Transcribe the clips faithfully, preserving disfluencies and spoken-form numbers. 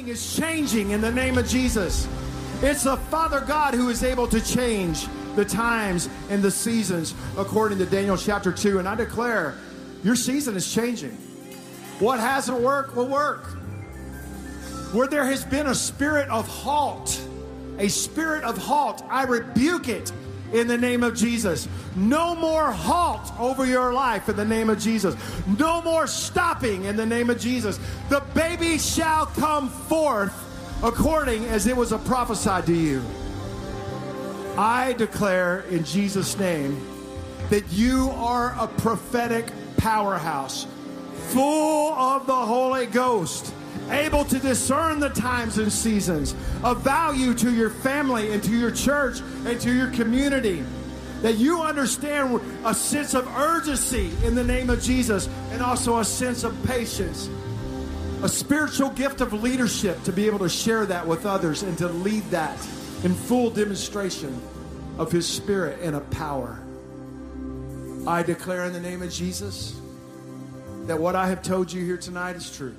Everything is changing in the name of Jesus. It's the Father God who is able to change the times and the seasons according to Daniel chapter two. And I declare your season is changing. What hasn't worked will work. Where there has been a spirit of halt, a spirit of halt, I rebuke it in the name of Jesus. No more halt over your life in the name of Jesus. No more stopping in the name of Jesus. The baby shall come forth according as it was prophesied to you. I declare in Jesus' name that you are a prophetic powerhouse, full of the Holy Ghost, able to discern the times and seasons, of value to your family and to your church and to your community. That you understand a sense of urgency in the name of Jesus, and also a sense of patience, a spiritual gift of leadership to be able to share that with others and to lead that in full demonstration of His Spirit and of power. I declare in the name of Jesus that what I have told you here tonight is true.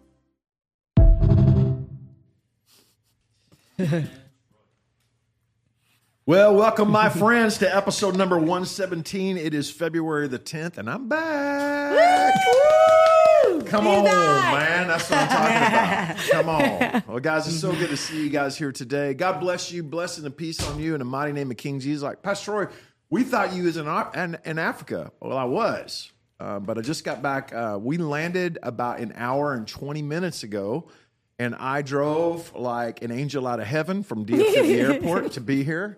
Well, welcome, my friends, to episode number one seventeen. It is February the tenth, and I'm back. Woo! Come Be on, back. man. That's what I'm talking about. Come on. Well, guys, it's so good to see you guys here today. God bless you. Blessing and peace on you in the mighty name of King Jesus. Like, Pastor Troy, we thought you was in, in, in Africa. Well, I was, uh, but I just got back. Uh, we landed about an hour and twenty minutes ago. And I drove like an angel out of heaven from D F W Airport to be here.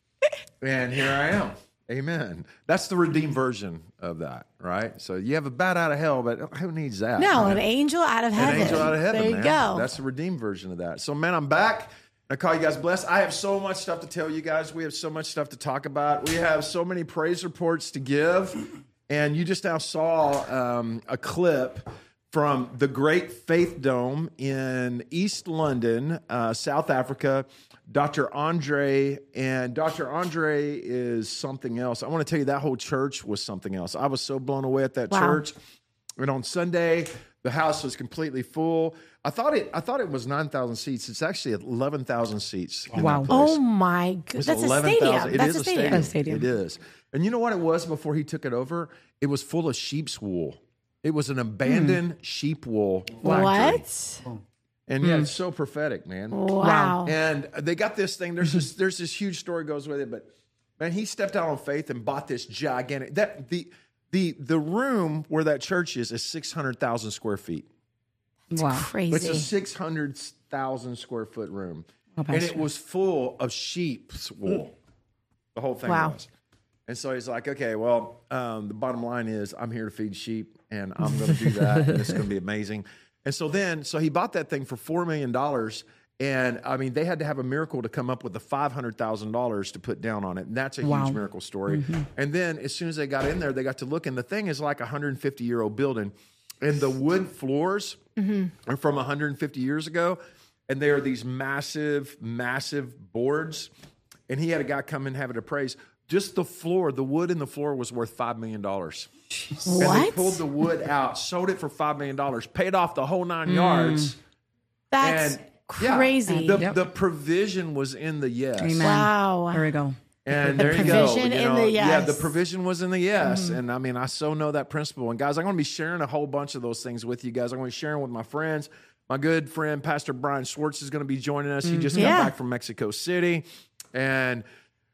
And here I am. Amen. That's the redeemed version of that, right? So you have a bat out of hell, but who needs that? No, man? an angel out of heaven. An angel out of heaven, There you man. go. That's the redeemed version of that. So, man, I'm back. I call you guys blessed. I have so much stuff to tell you guys. We have so much stuff to talk about. We have so many praise reports to give. And you just now saw um, a clip from the Great Faith Dome in East London, uh, South Africa. Doctor Andre, and Doctor Andre is something else. I want to tell you that whole church was something else. I was so blown away at that wow. church. And on Sunday, the house was completely full. I thought it. I thought it was nine thousand seats. It's actually eleven thousand seats. In wow! That place. Oh my goodness! That's eleven, a stadium. It That's is a a stadium. stadium. a stadium. It is. And you know what it was before he took it over? It was full of sheep's wool. It was an abandoned mm. sheep wool factory. What? And yeah, mm. it's so prophetic, man. Wow. And they got this thing. There's this there's this huge story goes with it, but man, he stepped out on faith and bought this gigantic that the the the room where that church is is six hundred thousand square feet. That's wow. crazy. It's a six hundred thousand square foot room. Oh, and it was full of sheep's wool. The whole thing wow. was. And so he's like, okay, well, um, the bottom line is I'm here to feed sheep, and I'm going to do that, and it's going to be amazing. And so then, so he bought that thing for four million dollars, and, I mean, they had to have a miracle to come up with the five hundred thousand dollars to put down on it, and that's a wow. huge miracle story. Mm-hmm. And then as soon as they got in there, they got to look, and the thing is like a one hundred fifty-year-old building, and the wood floors mm-hmm. are from one hundred fifty years ago, and they are these massive, massive boards, and he had a guy come in and have it appraised. Just the floor, the wood in the floor was worth five million dollars. What? And they pulled the wood out, sold it for five million dollars, paid off the whole nine mm. yards. That's and, crazy. Yeah, the, yep. the provision was in the yes. Amen. Wow. There we go. And the there you go. provision You in know, the yes. Yeah, the provision was in the yes. Mm. And I mean, I so know that principle. And guys, I'm going to be sharing a whole bunch of those things with you guys. I'm going to be sharing with my friends. My good friend, Pastor Brian Schwartz, is going to be joining us. He just yeah. got back from Mexico City. And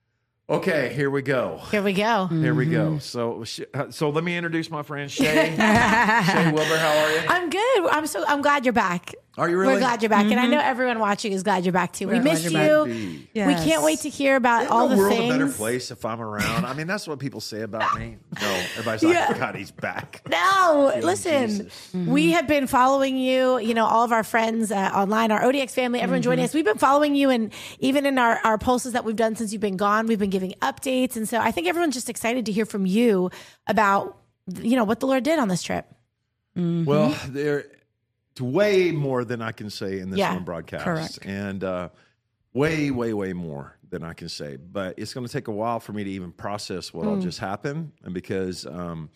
okay, here we go. Here we go. Here we go. So, so let me introduce my friend Shay. Shay Wilbur, how are you? I'm good. I'm so. I'm glad you're back. Are you really? We're glad you're back, mm-hmm. and I know everyone watching is glad you're back too. We're we missed you. Yes. We can't wait to hear about Isn't all the the world things. a better place if I'm around? I mean, that's what people say about me. No, everybody's like, Yeah. God, he's back. No, Yeah, listen, mm-hmm. we have been following you, you know, all of our friends uh, online, our O D X family, everyone mm-hmm. joining us. We've been following you, and even in our, our pulses that we've done since you've been gone, we've been giving updates. And so I think everyone's just excited to hear from you about, you know, what the Lord did on this trip. Mm-hmm. Well, there, it's way more than I can say in this Yeah, one broadcast. correct. And uh, way, way, way more than I can say. But it's going to take a while for me to even process what Mm. all just happened. And because, um,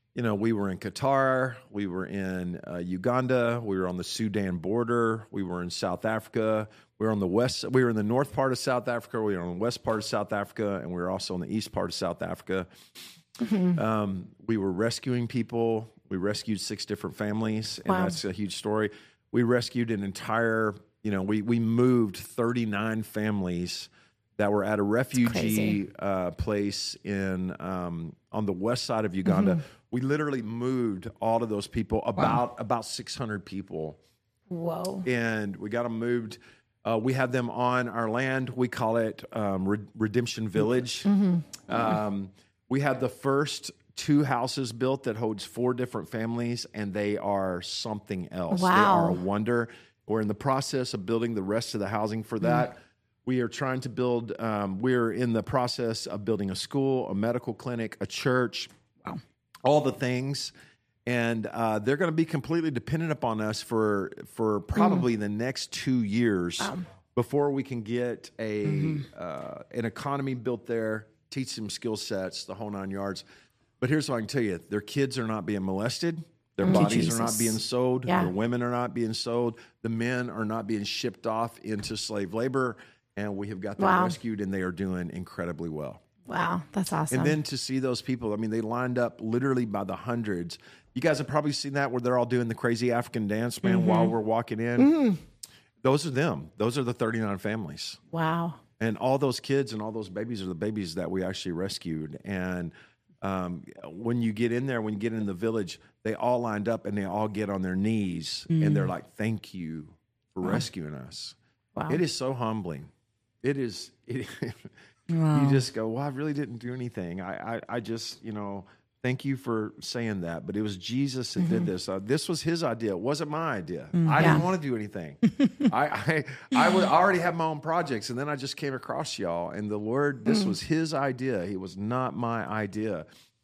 you know, we were in Qatar, we were in uh, Uganda, we were on the Sudan border, we were in South Africa, we were on the west, we were in the north part of South Africa, we were on the west part of South Africa, and we were also in the east part of South Africa. Mm-hmm. Um, we were rescuing people. We rescued six different families, and wow. that's a huge story. We rescued an entire, you know, we we moved thirty-nine families that were at a refugee uh, place in um, on the west side of Uganda. Mm-hmm. We literally moved all of those people, about wow. about six hundred people. Whoa! And we got them moved. Uh, we have them on our land. We call it um, Re- Redemption Village. Mm-hmm. Um, we had the first two houses built that holds four different families, and they are something else. Wow. They are a wonder. We're in the process of building the rest of the housing for that. Mm. We are trying to build, um, we're in the process of building a school, a medical clinic, a church, wow. all the things. And uh, they're going to be completely dependent upon us for for probably mm. the next two years um. before we can get a mm-hmm. uh, an economy built there, teach them skill sets, the whole nine yards. But here's what I can tell you. Their kids are not being molested. Their Thank bodies Jesus. are not being sold. Yeah. Their women are not being sold. The men are not being shipped off into slave labor. And we have got them wow. rescued, and they are doing incredibly well. Wow, that's awesome. And then to see those people, I mean, they lined up literally by the hundreds. You guys have probably seen that where they're all doing the crazy African dance, man, mm-hmm. while we're walking in. Mm. Those are them. Those are the thirty-nine families. Wow. And all those kids and all those babies are the babies that we actually rescued. And um, when you get in there, when you get in the village, they all lined up and they all get on their knees mm. and they're like, thank you for wow. rescuing us. Wow. It is so humbling. It is, it, wow. you just go, well, I really didn't do anything. I, I, I just, you know, thank you for saying that. But it was Jesus that mm-hmm. did this. Uh, this was his idea. It wasn't my idea. Mm, I yeah. didn't want to do anything. I, I, I would already have my own projects. And then I just came across y'all. And the Lord, this mm. was his idea. It was not my idea.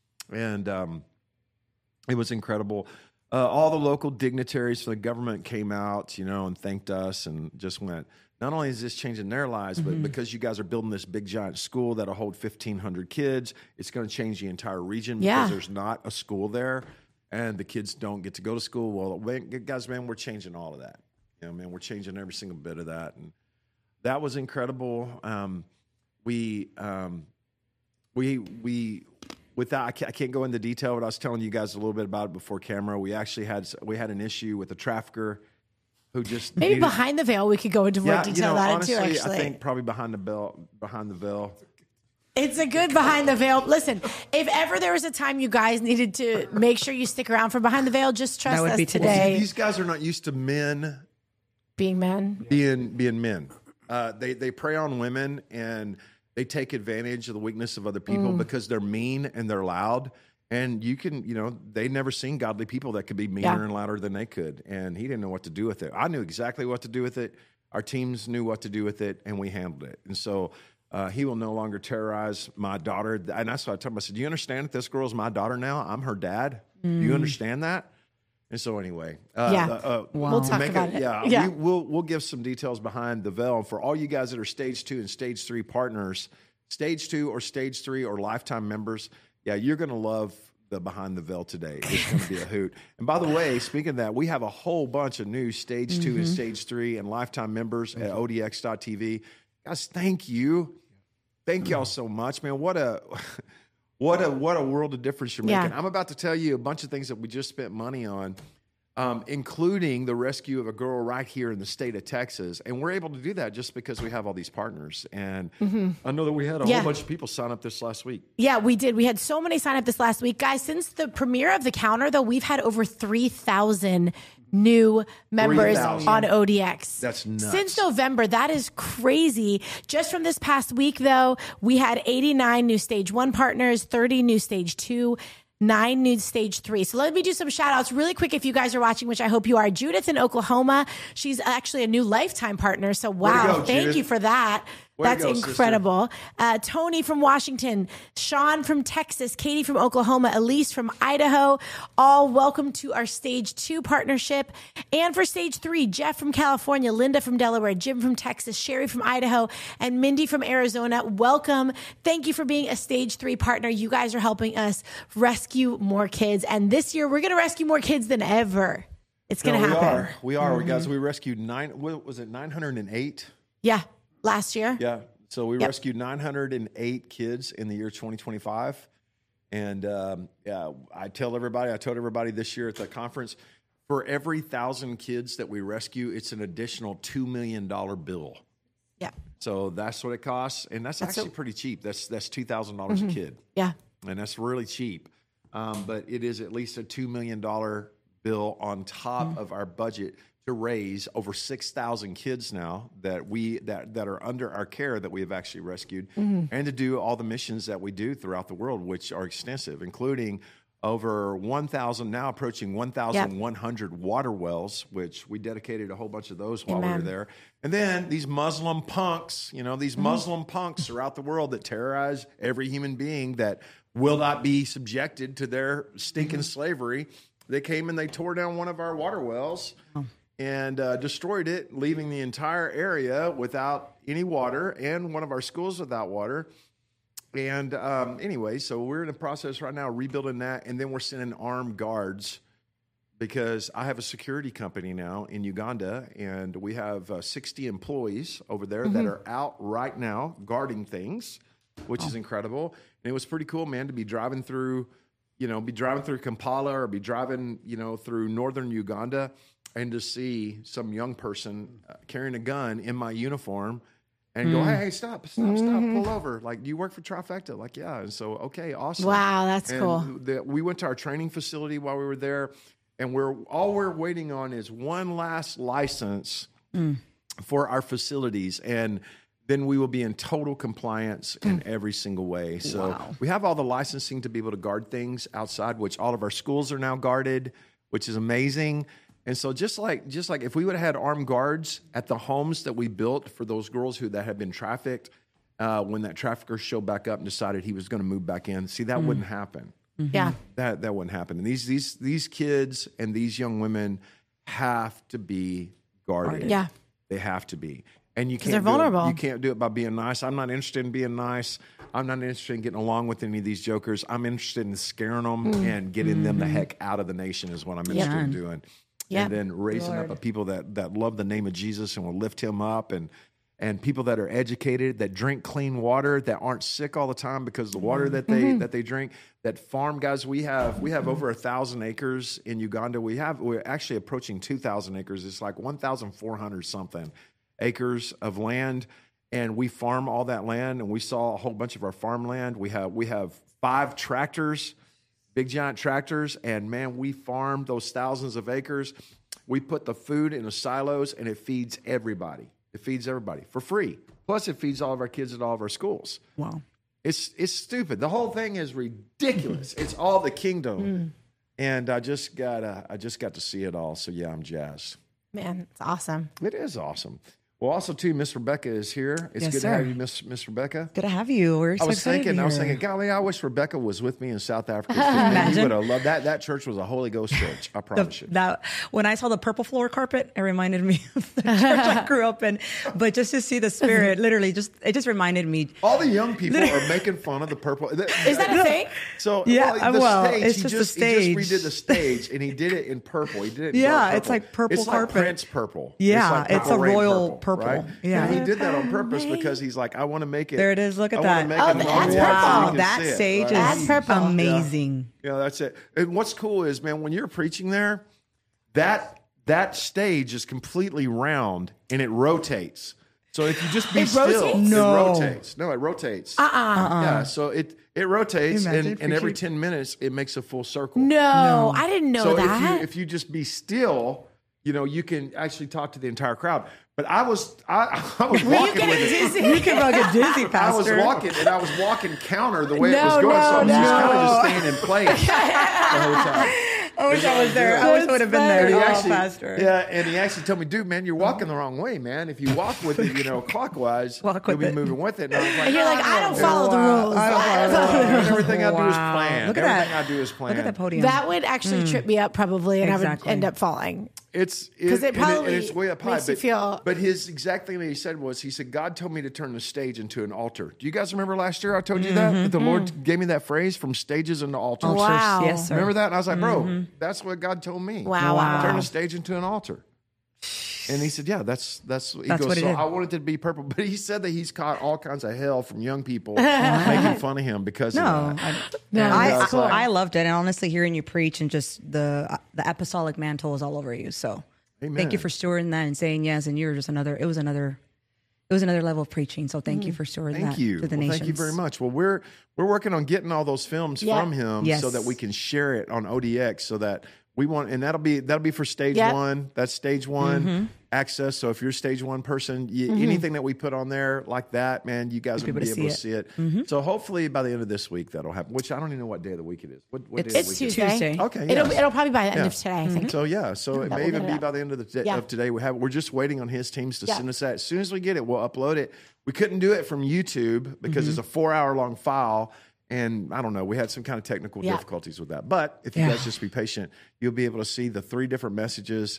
And um, it was incredible. Uh, all the local dignitaries from the government came out, you know, and thanked us and just went, not only is this changing their lives, but mm-hmm. because you guys are building this big, giant school that'll hold fifteen hundred kids, it's going to change the entire region yeah. because there's not a school there, and the kids don't get to go to school. Well, guys, man, we're changing all of that. You know, man, we're changing every single bit of that, and that was incredible. Um, we, um, we, we, without I can't, I can't go into detail, but I was telling you guys a little bit about it before camera. We actually had we had an issue with a trafficker. Who just maybe needed, behind the veil we could go into more yeah, detail you know, about honestly, it too. Actually, I think probably behind the veil, behind the veil. It's a good behind the veil. Listen, if ever there was a time you guys needed to make sure you stick around for behind the veil, just trust us today. Well, see, these guys are not used to men being men, being being men. Uh, they they prey on women and they take advantage of the weakness of other people mm. because they're mean and they're loud. And you can, you know, they never seen godly people that could be meaner yeah. and louder than they could. And he didn't know what to do with it. I knew exactly what to do with it. Our teams knew what to do with it, and we handled it. And so uh, he will no longer terrorize my daughter. And that's what I told him. I said, do you understand that this girl's my daughter now? I'm her dad. Mm. Do you understand that? And so anyway, uh, yeah, uh, uh, wow. we'll talk about it. it. Yeah, yeah. We, we'll we'll give some details behind the veil. And for all you guys that are stage two and stage three partners, stage two or stage three or lifetime members, yeah, you're going to love the Behind the Veil today. It's going to be a hoot. And by the way, speaking of that, we have a whole bunch of new stage mm-hmm. two and stage three and lifetime members at O D X dot T V. Guys, thank you. Thank y'all so much, man. What a what a what a world of difference you're making. Yeah. I'm about to tell you a bunch of things that we just spent money on. Um, including the rescue of a girl right here in the state of Texas. And we're able to do that just because we have all these partners. And mm-hmm. I know that we had a yeah. whole bunch of people sign up this last week. Yeah, we did. We had so many sign up this last week. Guys, since the premiere of The Counter, though, we've had over three thousand new members three thousand on O D X. That's nuts. Since November, that is crazy. Just from this past week, though, we had eighty-nine new stage one partners, thirty new stage two, nine new stage three. So let me do some shout outs really quick if you guys are watching, which I hope you are. Judith in Oklahoma. She's actually a new lifetime partner. So wow, go, thank Judith. you for that. Way to That's go, sister. incredible. Uh, Tony from Washington, Sean from Texas, Katie from Oklahoma, Elise from Idaho, all welcome to our stage two partnership. And for stage three, Jeff from California, Linda from Delaware, Jim from Texas, Sherry from Idaho, and Mindy from Arizona. Welcome. Thank you for being a stage three partner. You guys are helping us rescue more kids. And this year, we're going to rescue more kids than ever. It's going to No, happen. We are. We are. Mm-hmm. Guys, we rescued nine, what was it, nine hundred eight? Yeah. Last year. Yeah. So we Yep. rescued nine hundred eight kids in the year twenty twenty-five. And um, yeah, I tell everybody, I told everybody this year at the conference, for every thousand kids that we rescue, it's an additional two million dollars bill. Yeah. So that's what it costs. And that's, That's actually a- pretty cheap. That's that's two thousand dollars Mm-hmm. a kid. Yeah. And that's really cheap. Um, but it is at least a two million dollars bill on top Mm-hmm. of our budget to raise over six thousand kids now that we that, that are under our care that we have actually rescued, Mm-hmm. and to do all the missions that we do throughout the world, which are extensive, including over one thousand, now approaching one thousand one hundred yep. water wells, which we dedicated a whole bunch of those while Amen. we were there. And then these Muslim punks, you know, these mm-hmm. Muslim punks throughout the world that terrorize every human being that will not be subjected to their stinking mm-hmm. slavery. They came and they tore down one of our water wells. Oh. and uh, destroyed it, leaving the entire area without any water and one of our schools without water. And um, anyway, so we're in the process right now rebuilding that, and then we're sending armed guards because I have a security company now in Uganda, and we have uh, sixty employees over there mm-hmm. that are out right now guarding things, which oh. is incredible. And it was pretty cool, man, to be driving through, you know, be driving through Kampala or be driving, you know, through northern Uganda, and to see some young person uh, carrying a gun in my uniform and mm. go, hey, hey, stop, stop, mm-hmm. stop, pull over. Like, do you work for Trifecta? Like, yeah. And so, okay, awesome. Wow, that's and cool. The, we went to our training facility while we were there, and we're all we're waiting on is one last license mm. for our facilities, and then we will be in total compliance in mm. every single way. So wow. we have all the licensing to be able to guard things outside, which all of our schools are now guarded, which is amazing. And so just like just like if we would have had armed guards at the homes that we built for those girls who that had been trafficked, uh, when that trafficker showed back up and decided he was going to move back in, see, that mm. wouldn't happen. Mm-hmm. Yeah, that that wouldn't happen. And these these these kids and these young women have to be guarded. Yeah, they have to be. And you can't they're do vulnerable. It, you can't do it by being nice. I'm not interested in being nice. I'm not interested in getting along with any of these jokers. I'm interested in scaring them mm. and getting mm-hmm. them the heck out of the nation is what I'm interested yeah. in doing. Yep. And then raising Lord. up a people that, that love the name of Jesus and will lift him up, and and people that are educated, that drink clean water, that aren't sick all the time because the water that they mm-hmm. that they drink, that farm guys. We have we have over a thousand acres in Uganda. We have we're actually approaching two thousand acres. It's like one thousand four hundred something acres of land, and we farm all that land. And we saw a whole bunch of our farmland. We have we have five tractors. Big giant tractors, and man, we farm those thousands of acres. We put the food in the silos, and it feeds everybody. It feeds everybody for free. Plus, it feeds all of our kids at all of our schools. Wow, it's it's stupid. The whole thing is ridiculous. It's all the kingdom, mm. and I just got I just got to see it all. So yeah, I'm jazzed. Man, it's awesome. It is awesome. Well, also too, Miss Rebecca is here. It's yes, good sir. to have you, Miss Miss Rebecca. Good to have you. We're so I was excited thinking, to I was hear. thinking, golly, I wish Rebecca was with me in South Africa. Man, you would have loved that. That church was a Holy Ghost church. I promise the, you. That when I saw the purple floor carpet, it reminded me of the church I grew up in. But just to see the Spirit, literally, just it just reminded me. All the young people are making fun of the purple. Is that a thing? So yeah, well, the well, stage, it's he just just, the stage. He just redid the stage, and he did it in purple. He did it. In yeah, dark purple. it's like purple it's carpet. Like Prince purple. Yeah, it's, like it's a royal purple. purple. Right? Yeah, and he did that on purpose because he's like, I want to make it. There it is. Look at I that. Make oh, it that's wow. purple. So that stage it, is right? That's purple. amazing. Yeah. yeah, that's it. And what's cool is, man, when you're preaching there, that that stage is completely round and it rotates. So if you just be it still, rotates? No. it rotates. No, it rotates. Uh-uh. uh-uh. Yeah, so it it rotates, Imagine and, and every ten minutes it makes a full circle. No, No. I didn't know so that. if you if you just be still, you know, you can actually talk to the entire crowd. But I was I, I was Were you walking getting with it. dizzy? You can well get dizzy, Pastor. I was walking, and I was walking counter the way No, it was going, no, so I was no. just kind of just staying in place the whole time. I wish I was there. I wish I would have been And there. he Oh, actually, Pastor. yeah, and he actually told me, dude, man, you're walking the wrong way, man. If you walk with it, you know, clockwise, Walk you'll with be it. moving with it. And I was like, And you're like, "Oh, I no, don't no, follow the Wow. rules. I don't follow the rules. no." Everything I do is Wow. planned. Look at Everything that. I do is planned. Look at that podium. That would actually trip me up probably, and I Exactly. would end up falling. It's 'Cause it and probably and it's way up high. makes you But, feel- but his exact thing that he said was, he said, God told me to turn the stage into an altar. Do you guys remember last year I told you that? That the Lord gave me that phrase, from stages into altars. Mm-hmm. Wow. Yes, sir. Remember that? And I was like, bro, that's what God told me. Wow, wow, Turn wow. the stage into an altar. And he said, yeah, that's that's he That's goes, what he so did. I wanted it to be purple. But he said that he's caught all kinds of hell from young people making fun of him because No, of that. I, No, And I, I was I, like- I loved it, and honestly, hearing you preach and just the the apostolic mantle is all over you. So, Amen. thank you for stewarding that and saying yes. And you're just another. It was another. It was another level of preaching. So, thank you for stewarding Thank that you. to the Well, nations. thank you very much. Well, we're we're working on getting all those films Yeah. from him Yes. so that we can share it on O D X, so that we want, and that'll be that'll be for stage Yep. one. That's stage one Mm-hmm. access. So if you're a stage one person, you, anything that we put on there like that, man, you guys will be be able able to to see see it. Mm-hmm. So hopefully by the end of this week that'll happen. Which I don't even know what day of the week it is. What, what day of the It's week is it? Tuesday. Tuesday. Okay, It'll, yes. it'll probably by the end Yeah. of today, I think. So yeah, so it That may we'll even get it be up. by the end of the day, Yeah. of today. We have we're just waiting on his teams to Yeah. send us that. As soon as we get it, we'll upload it. We couldn't do it from YouTube because Mm-hmm. it's a four hour long file, and I don't know. We had some kind of technical Yeah. difficulties with that. But if you Yeah. guys just be patient, you'll be able to see the three different messages.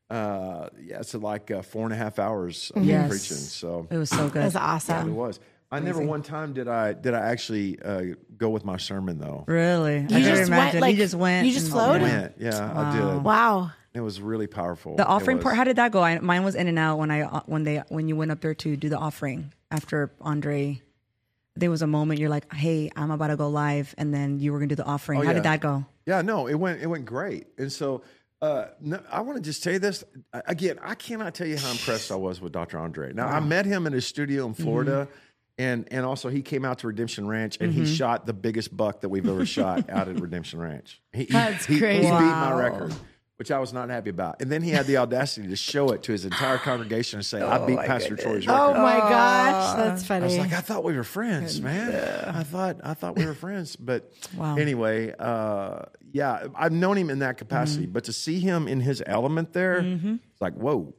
Uh, yeah, it's like uh, four and a half hours of Yes. preaching. So It was so good. That's it awesome. was. I never one time did I did I actually uh, go with my sermon though. Really, I You can just imagine. went, like, you just went. you just and- flowed? I went, yeah, I did. Wow. It was really powerful. The It offering was. part. How did that go? I, mine was in and out when I uh, when they when you went up there to do the offering after Andre. There was a moment you're like, "Hey, I'm about to go live," and then you were gonna do the offering. Oh, How yeah. did that go? Yeah, no, it went it went great. And so uh, no, I want to just tell you this again. I cannot tell you how impressed I was with Doctor Andre. Now I met him in his studio in Florida, and and also he came out to Redemption Ranch and he shot the biggest buck that we've ever shot out at Redemption Ranch. He, That's he, crazy. He beat my Wow. record, which I was not happy about. And then he had the audacity to show it to his entire congregation and say, "I beat my Pastor goodness. Troy's record." Oh my gosh, that's funny. I was like, I thought we were friends, man. I thought I thought we were friends, but Wow. anyway, uh, yeah, I've known him in that capacity, but to see him in his element there, it's like, whoa,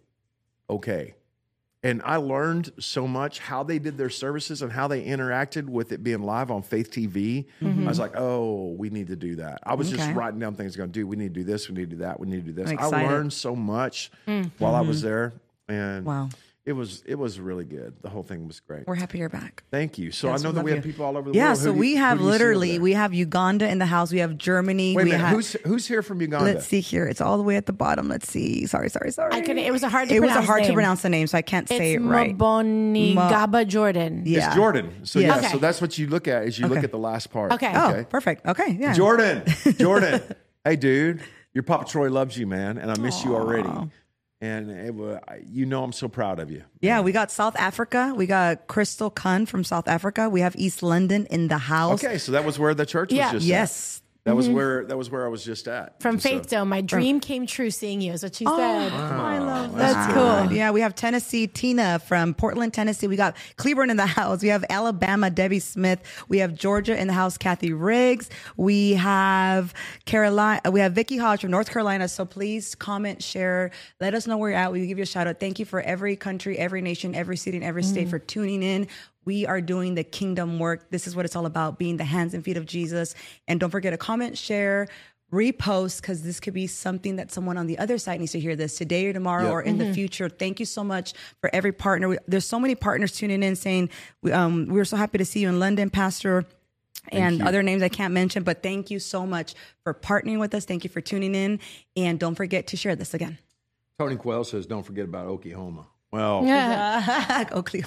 okay. And I learned so much how they did their services and how they interacted with it being live on Faith T V. I was like, oh, we need to do that. I was just Okay. writing down things going to do. We need to do this. We need to do that. We need to do this. I'm I excited. learned so much while I was there, and Wow. it was it was really good. The whole thing was great. We're happy you're back. Thank you. So Yes, I know we that love we have you. people all over the Yeah, world. so Who do we you- have who do you see over literally there? we have Uganda in the house. We have Germany. Wait a we minute. have, Who's who's here from Uganda? let's see here. It's all the way at the bottom. Let's see. Sorry, sorry, sorry. I couldn't. It was a hard to It was pronounce a hard name. to pronounce the name, so I can't say It's it right. Maboni Ma- Gaba Jordan. Yeah. It's Jordan. So Yes. yeah, Okay. so that's what you look at is you look Okay. at the last part. Okay. Oh, perfect. Okay, yeah. Jordan, Jordan. Hey, dude, your Papa Troy loves you, man, and I miss you already. And it, wa- you know, I'm so proud of you. Yeah, we got South Africa. We got Crystal Kun from South Africa. We have East London in the house. Okay, so that was where the church was Yeah. just. Yes. At. That was where that was where I was just at. From And so- Faith Dome, my dream came true seeing you, is what she said. I love That's cool. Yeah, we have Tennessee, Tina from Portland, Tennessee. We got Cleburne in the house. We have Alabama, Debbie Smith. We have Georgia in the house, Kathy Riggs. We have Carolina. We have Vicky Hodge from North Carolina. So please comment, share, let us know where you're at. We will give you a shout out. Thank you for every country, every nation, every city, and every state for tuning in. We are doing the kingdom work. This is what it's all about, being the hands and feet of Jesus. And don't forget to comment, share, repost, because this could be something that someone on the other side needs to hear this today or tomorrow Yep. or in the future. Thank you so much for every partner. We, there's so many partners tuning in saying, we, um, we're so happy to see you in London, Pastor, and you. other names I can't mention, but thank you so much for partnering with us. Thank you for tuning in. And don't forget to share this again. Tony Quayle says, "Don't forget about Oklahoma." Well, Yeah. Go Cleo.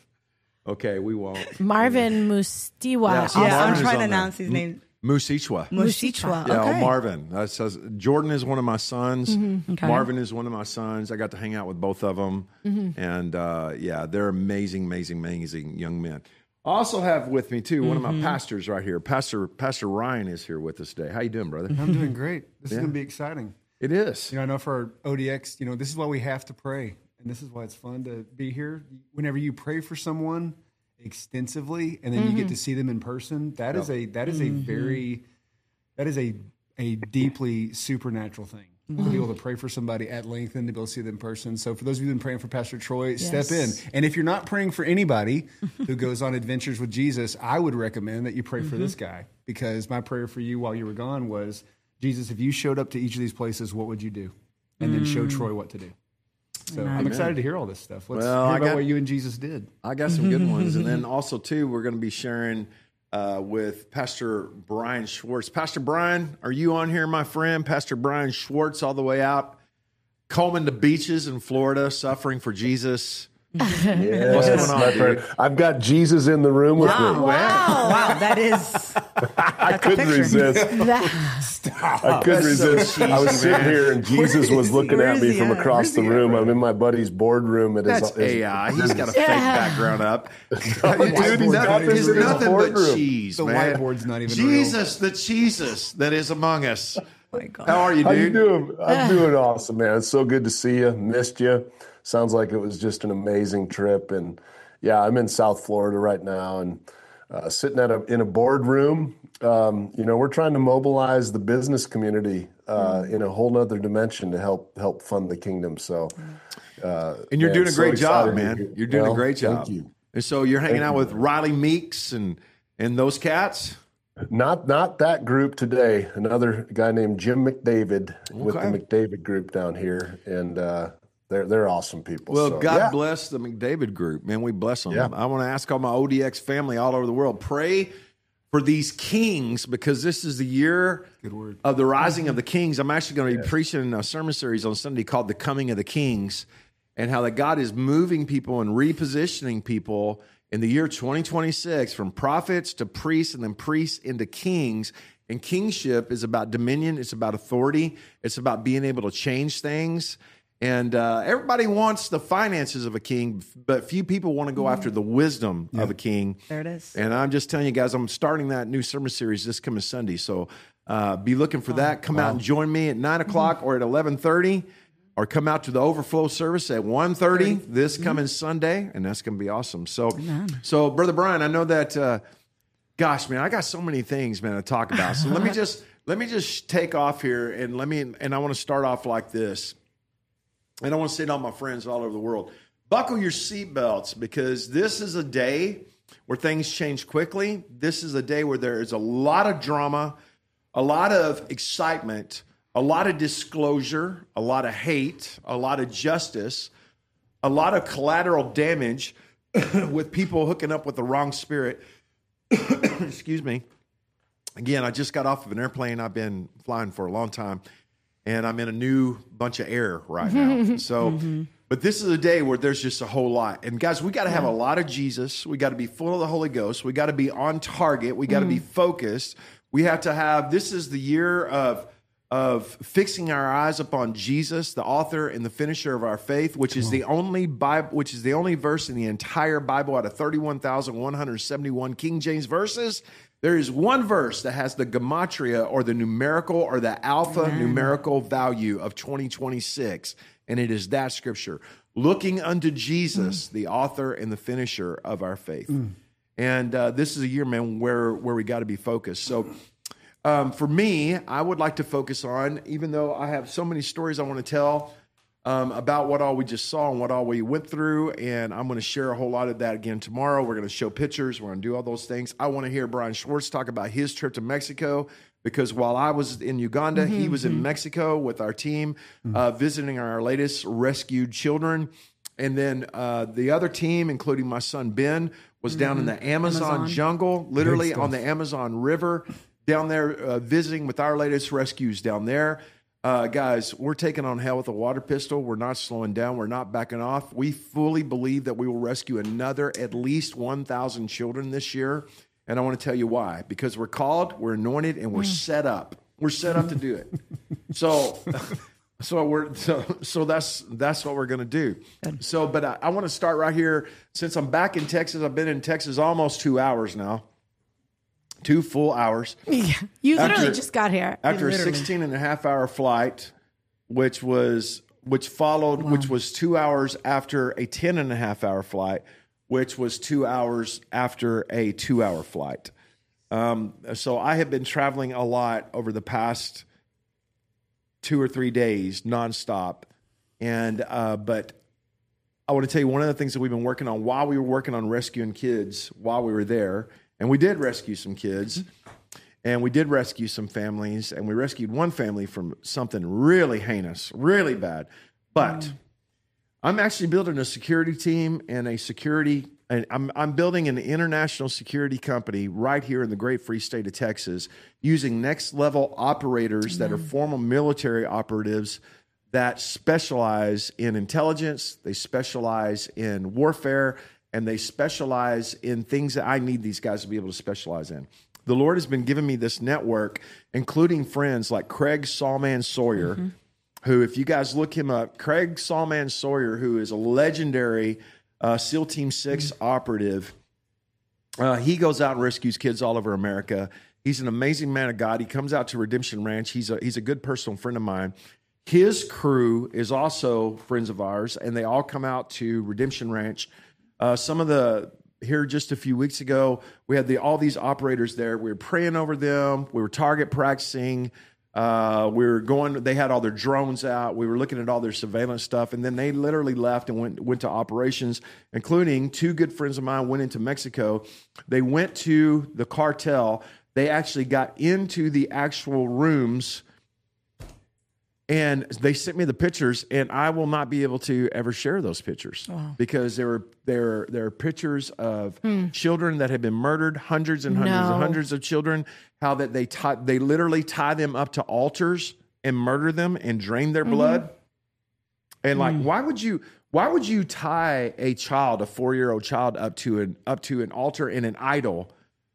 okay, we won't. Marvin Mustiwa. Yeah, so Yeah, Marvin I'm is trying to on there. announce his name. Musichwa. Mushichwa. Yeah, Okay. oh, Marvin. That says Jordan is one of my sons. Okay. Marvin is one of my sons. I got to hang out with both of them, and uh, yeah, they're amazing, amazing, amazing young men. I also have with me too one of my pastors right here. Pastor Pastor Ryan is here with us today. How you doing, brother? I'm doing great. This is going to be exciting. It is. You know, I know for O D X, you know, this is why we have to pray. And this is why it's fun to be here. Whenever you pray for someone extensively and then you get to see them in person, that is a that is a very that is a a deeply supernatural thing. Mm-hmm. To be able to pray for somebody at length and to be able to see them in person. So for those of you who've been praying for Pastor Troy, Yes. step in. And if you're not praying for anybody who goes on adventures with Jesus, I would recommend that you pray Mm-hmm. for this guy, because my prayer for you while you were gone was, Jesus, if you showed up to each of these places, what would you do? And then show Troy what to do. So I'm excited to hear all this stuff. Let's Well, hear I about got- what you and Jesus did. I got some good ones. And then also, too, we're going to be sharing uh, with Pastor Brian Schwartz. Pastor Brian, are you on here, my friend? Pastor Brian Schwartz, all the way out, combing the beaches in Florida, suffering for Jesus. Yes, What's going on, my dude? friend. I've got Jesus in the room with Wow. me. Wow, that is. I couldn't picture. resist. I couldn't That's so resist. I was cheesy, sitting man. here and Jesus was looking Where at is me he from at? across the room. I'm in my buddy's boardroom at That's his, his A I. He's got a fake background up. Dude, he's got It's this in his nothing but boardroom. cheese, The man. whiteboard's not even Jesus, the Jesus that is among us. My God. How are you, How you dude? doing? I'm doing awesome, man. It's so good to see you. Missed you. Sounds like it was just an amazing trip. And yeah, I'm in South Florida right now and uh, sitting at a, in a boardroom. Um, you know, we're trying to mobilize the business community uh, in a whole nother dimension to help help fund the kingdom. So, uh, And you're man, doing a so great job, excited to man. hear- You're doing Well, a great job. Thank you. And so you're hanging Thank out you. with Riley Meeks and and those cats. Not not that group today. Another guy named Jim McDavid with the Okay. McDavid group down here, and uh, they're they're awesome people. Well, So, God yeah. bless the McDavid group, man. We bless them. Yeah. I want to ask all my O D X family all over the world, pray for these kings, because this is the year of the rising of the kings. I'm actually going to be preaching a sermon series on Sunday called "The Coming of the Kings," and how that God is moving people and repositioning people in the year twenty twenty-six from prophets to priests, and then priests into kings. And kingship is about dominion. It's about authority. It's about being able to change things. And uh, everybody wants the finances of a king, but few people want to go after the wisdom of a king. There it is. And I'm just telling you guys, I'm starting that new sermon series this coming Sunday. So uh, be looking for that. Come out and join me at nine o'clock or at eleven thirty, or come out to the overflow service at one thirty this coming Sunday, and that's going to be awesome. So, so Brother Brian, I know that. Uh, gosh, man, I got so many things, man, to talk about. So let me just let me just take off here, and let me and I want to start off like this. And I want to say to all my friends all over the world, buckle your seatbelts, because this is a day where things change quickly. This is a day where there is a lot of drama, a lot of excitement, a lot of disclosure, a lot of hate, a lot of justice, a lot of collateral damage with people hooking up with the wrong spirit. Excuse me. Again, I just got off of an airplane. I've been flying for a long time, and I'm in a new bunch of air right now. So, but this is a day where there's just a whole lot. And guys, we got to have a lot of Jesus. We got to be full of the Holy Ghost. We got to be on target. We got to be focused. We have to have, this is the year of, of fixing our eyes upon Jesus, the author and the finisher of our faith, which is the only Bible, which is the only verse in the entire Bible out of thirty-one thousand one hundred seventy-one King James verses. There is one verse that has the gematria, or the numerical, or the alpha numerical value of twenty twenty-six, and it is that scripture. Looking unto Jesus, the author and the finisher of our faith. And uh, this is a year, man, where, where we got to be focused. So um, for me, I would like to focus on, even though I have so many stories I want to tell um, about what all we just saw and what all we went through, and I'm going to share a whole lot of that again tomorrow. We're going to show pictures. We're going to do all those things. I want to hear Brian Schwartz talk about his trip to Mexico, because while I was in Uganda, he was in Mexico with our team, uh, visiting our latest rescued children. And then uh, the other team, including my son Ben, was down in the Amazon, Amazon. jungle, literally stuff. on the Amazon River, down there uh, visiting with our latest rescues down there. Uh, guys, we're taking on hell with a water pistol. We're not slowing down. We're not backing off. We fully believe that we will rescue another at least one thousand children this year. And I want to tell you why. Because we're called, we're anointed, and we're set up. We're set up to do it. So... So we're so so that's that's what we're gonna do. So, but I, I want to start right here. Since I'm back in Texas, I've been in Texas almost two hours now, two full hours Yeah. You literally After- just got here. after a Literally. sixteen and a half hour flight, which was which followed, which was two hours after a ten and a half hour flight, which was two hours after a two hour flight. Um, so I have been traveling a lot over the past two or three days nonstop. And, uh, but I want to tell you one of the things that we've been working on while we were working on rescuing kids while we were there. And we did rescue some kids and we did rescue some families, and we rescued one family from something really heinous, really bad. But mm. I'm actually building a security team and a security, and I'm, I'm building an international security company right here in the great free state of Texas using next level operators Amen. That are former military operatives that specialize in intelligence, they specialize in warfare, and they specialize in things that I need these guys to be able to specialize in. The Lord has been giving me this network, including friends like Craig Sawman Sawyer, mm-hmm. who, if you guys look him up, Craig Sawman Sawyer, who is a legendary uh, SEAL Team six mm-hmm. operative. Uh, he goes out and rescues kids all over America. He's an amazing man of God. He comes out to Redemption Ranch. He's a, he's a good personal friend of mine. His crew is also friends of ours, and they all come out to Redemption Ranch. Uh, some of the... Here just a few weeks ago, we had the, all these operators there. We were praying over them. We were target practicing. Uh, we were going. They had all their drones out. We were looking at all their surveillance stuff, and then they literally left and went went to operations. Including two good friends of mine went into Mexico. They went to the cartel. They actually got into the actual rooms. And they sent me the pictures, and I will not be able to ever share those pictures wow. because there were there there are pictures of mm. children that have been murdered, hundreds and hundreds no. and hundreds of children. How that they tie, they literally tie them up to altars and murder them and drain their mm-hmm. blood. And mm. like, why would you why would you tie a child, a four year old child, up to an up to an altar and an idol?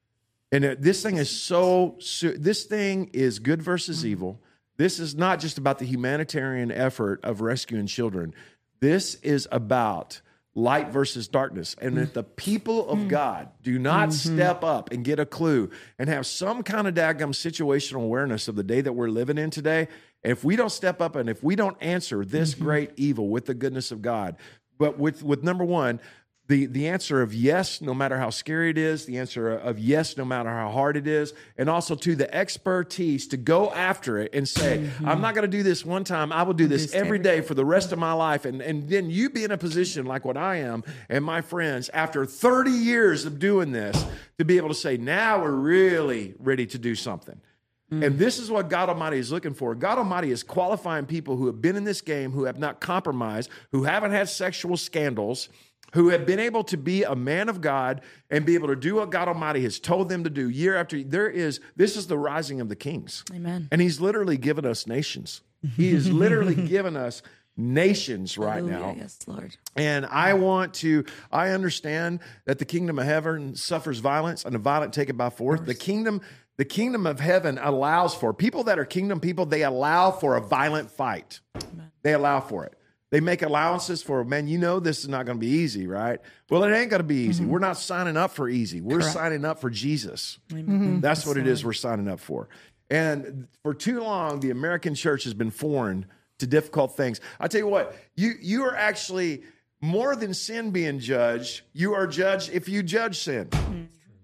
And it, this thing is so, so this thing is good versus mm. evil. This is not just about the humanitarian effort of rescuing children. This is about light versus darkness. And if the people of God do not mm-hmm. step up and get a clue and have some kind of daggum situational awareness of the day that we're living in today, if we don't step up and if we don't answer this mm-hmm. great evil with the goodness of God, but with, with number one, The the answer of yes, no matter how scary it is, the answer of yes, no matter how hard it is, and also to the expertise to go after it and say, mm-hmm. I'm not going to do this one time. I will do this every day for the rest of my life. And, and then you be in a position like what I am and my friends, after thirty years of doing this, to be able to say, now we're really ready to do something. Mm-hmm. And this is what God Almighty is looking for. God Almighty is qualifying people who have been in this game, who have not compromised, who haven't had sexual scandals, who have been able to be a man of God and be able to do what God Almighty has told them to do year after year. There is, this is the rising of the kings. Amen. And he's literally given us nations. He is literally given us nations right Hallelujah. now. Yes, Lord. And I want to, I understand that the kingdom of heaven suffers violence and the violent take it by force. The kingdom, the kingdom of heaven allows for, people that are kingdom people, they allow for a violent fight. Amen. They allow for it. They make allowances for, man, you know this is not going to be easy, right? Well, it ain't going to be easy. Mm-hmm. We're not signing up for easy. We're Correct. signing up for Jesus. Mm-hmm. That's, That's what it right. is we're signing up for. And for too long, the American church has been foreign to difficult things. I tell you what, you you are actually, more than sin being judged, you are judged if you judge sin. Mm-hmm.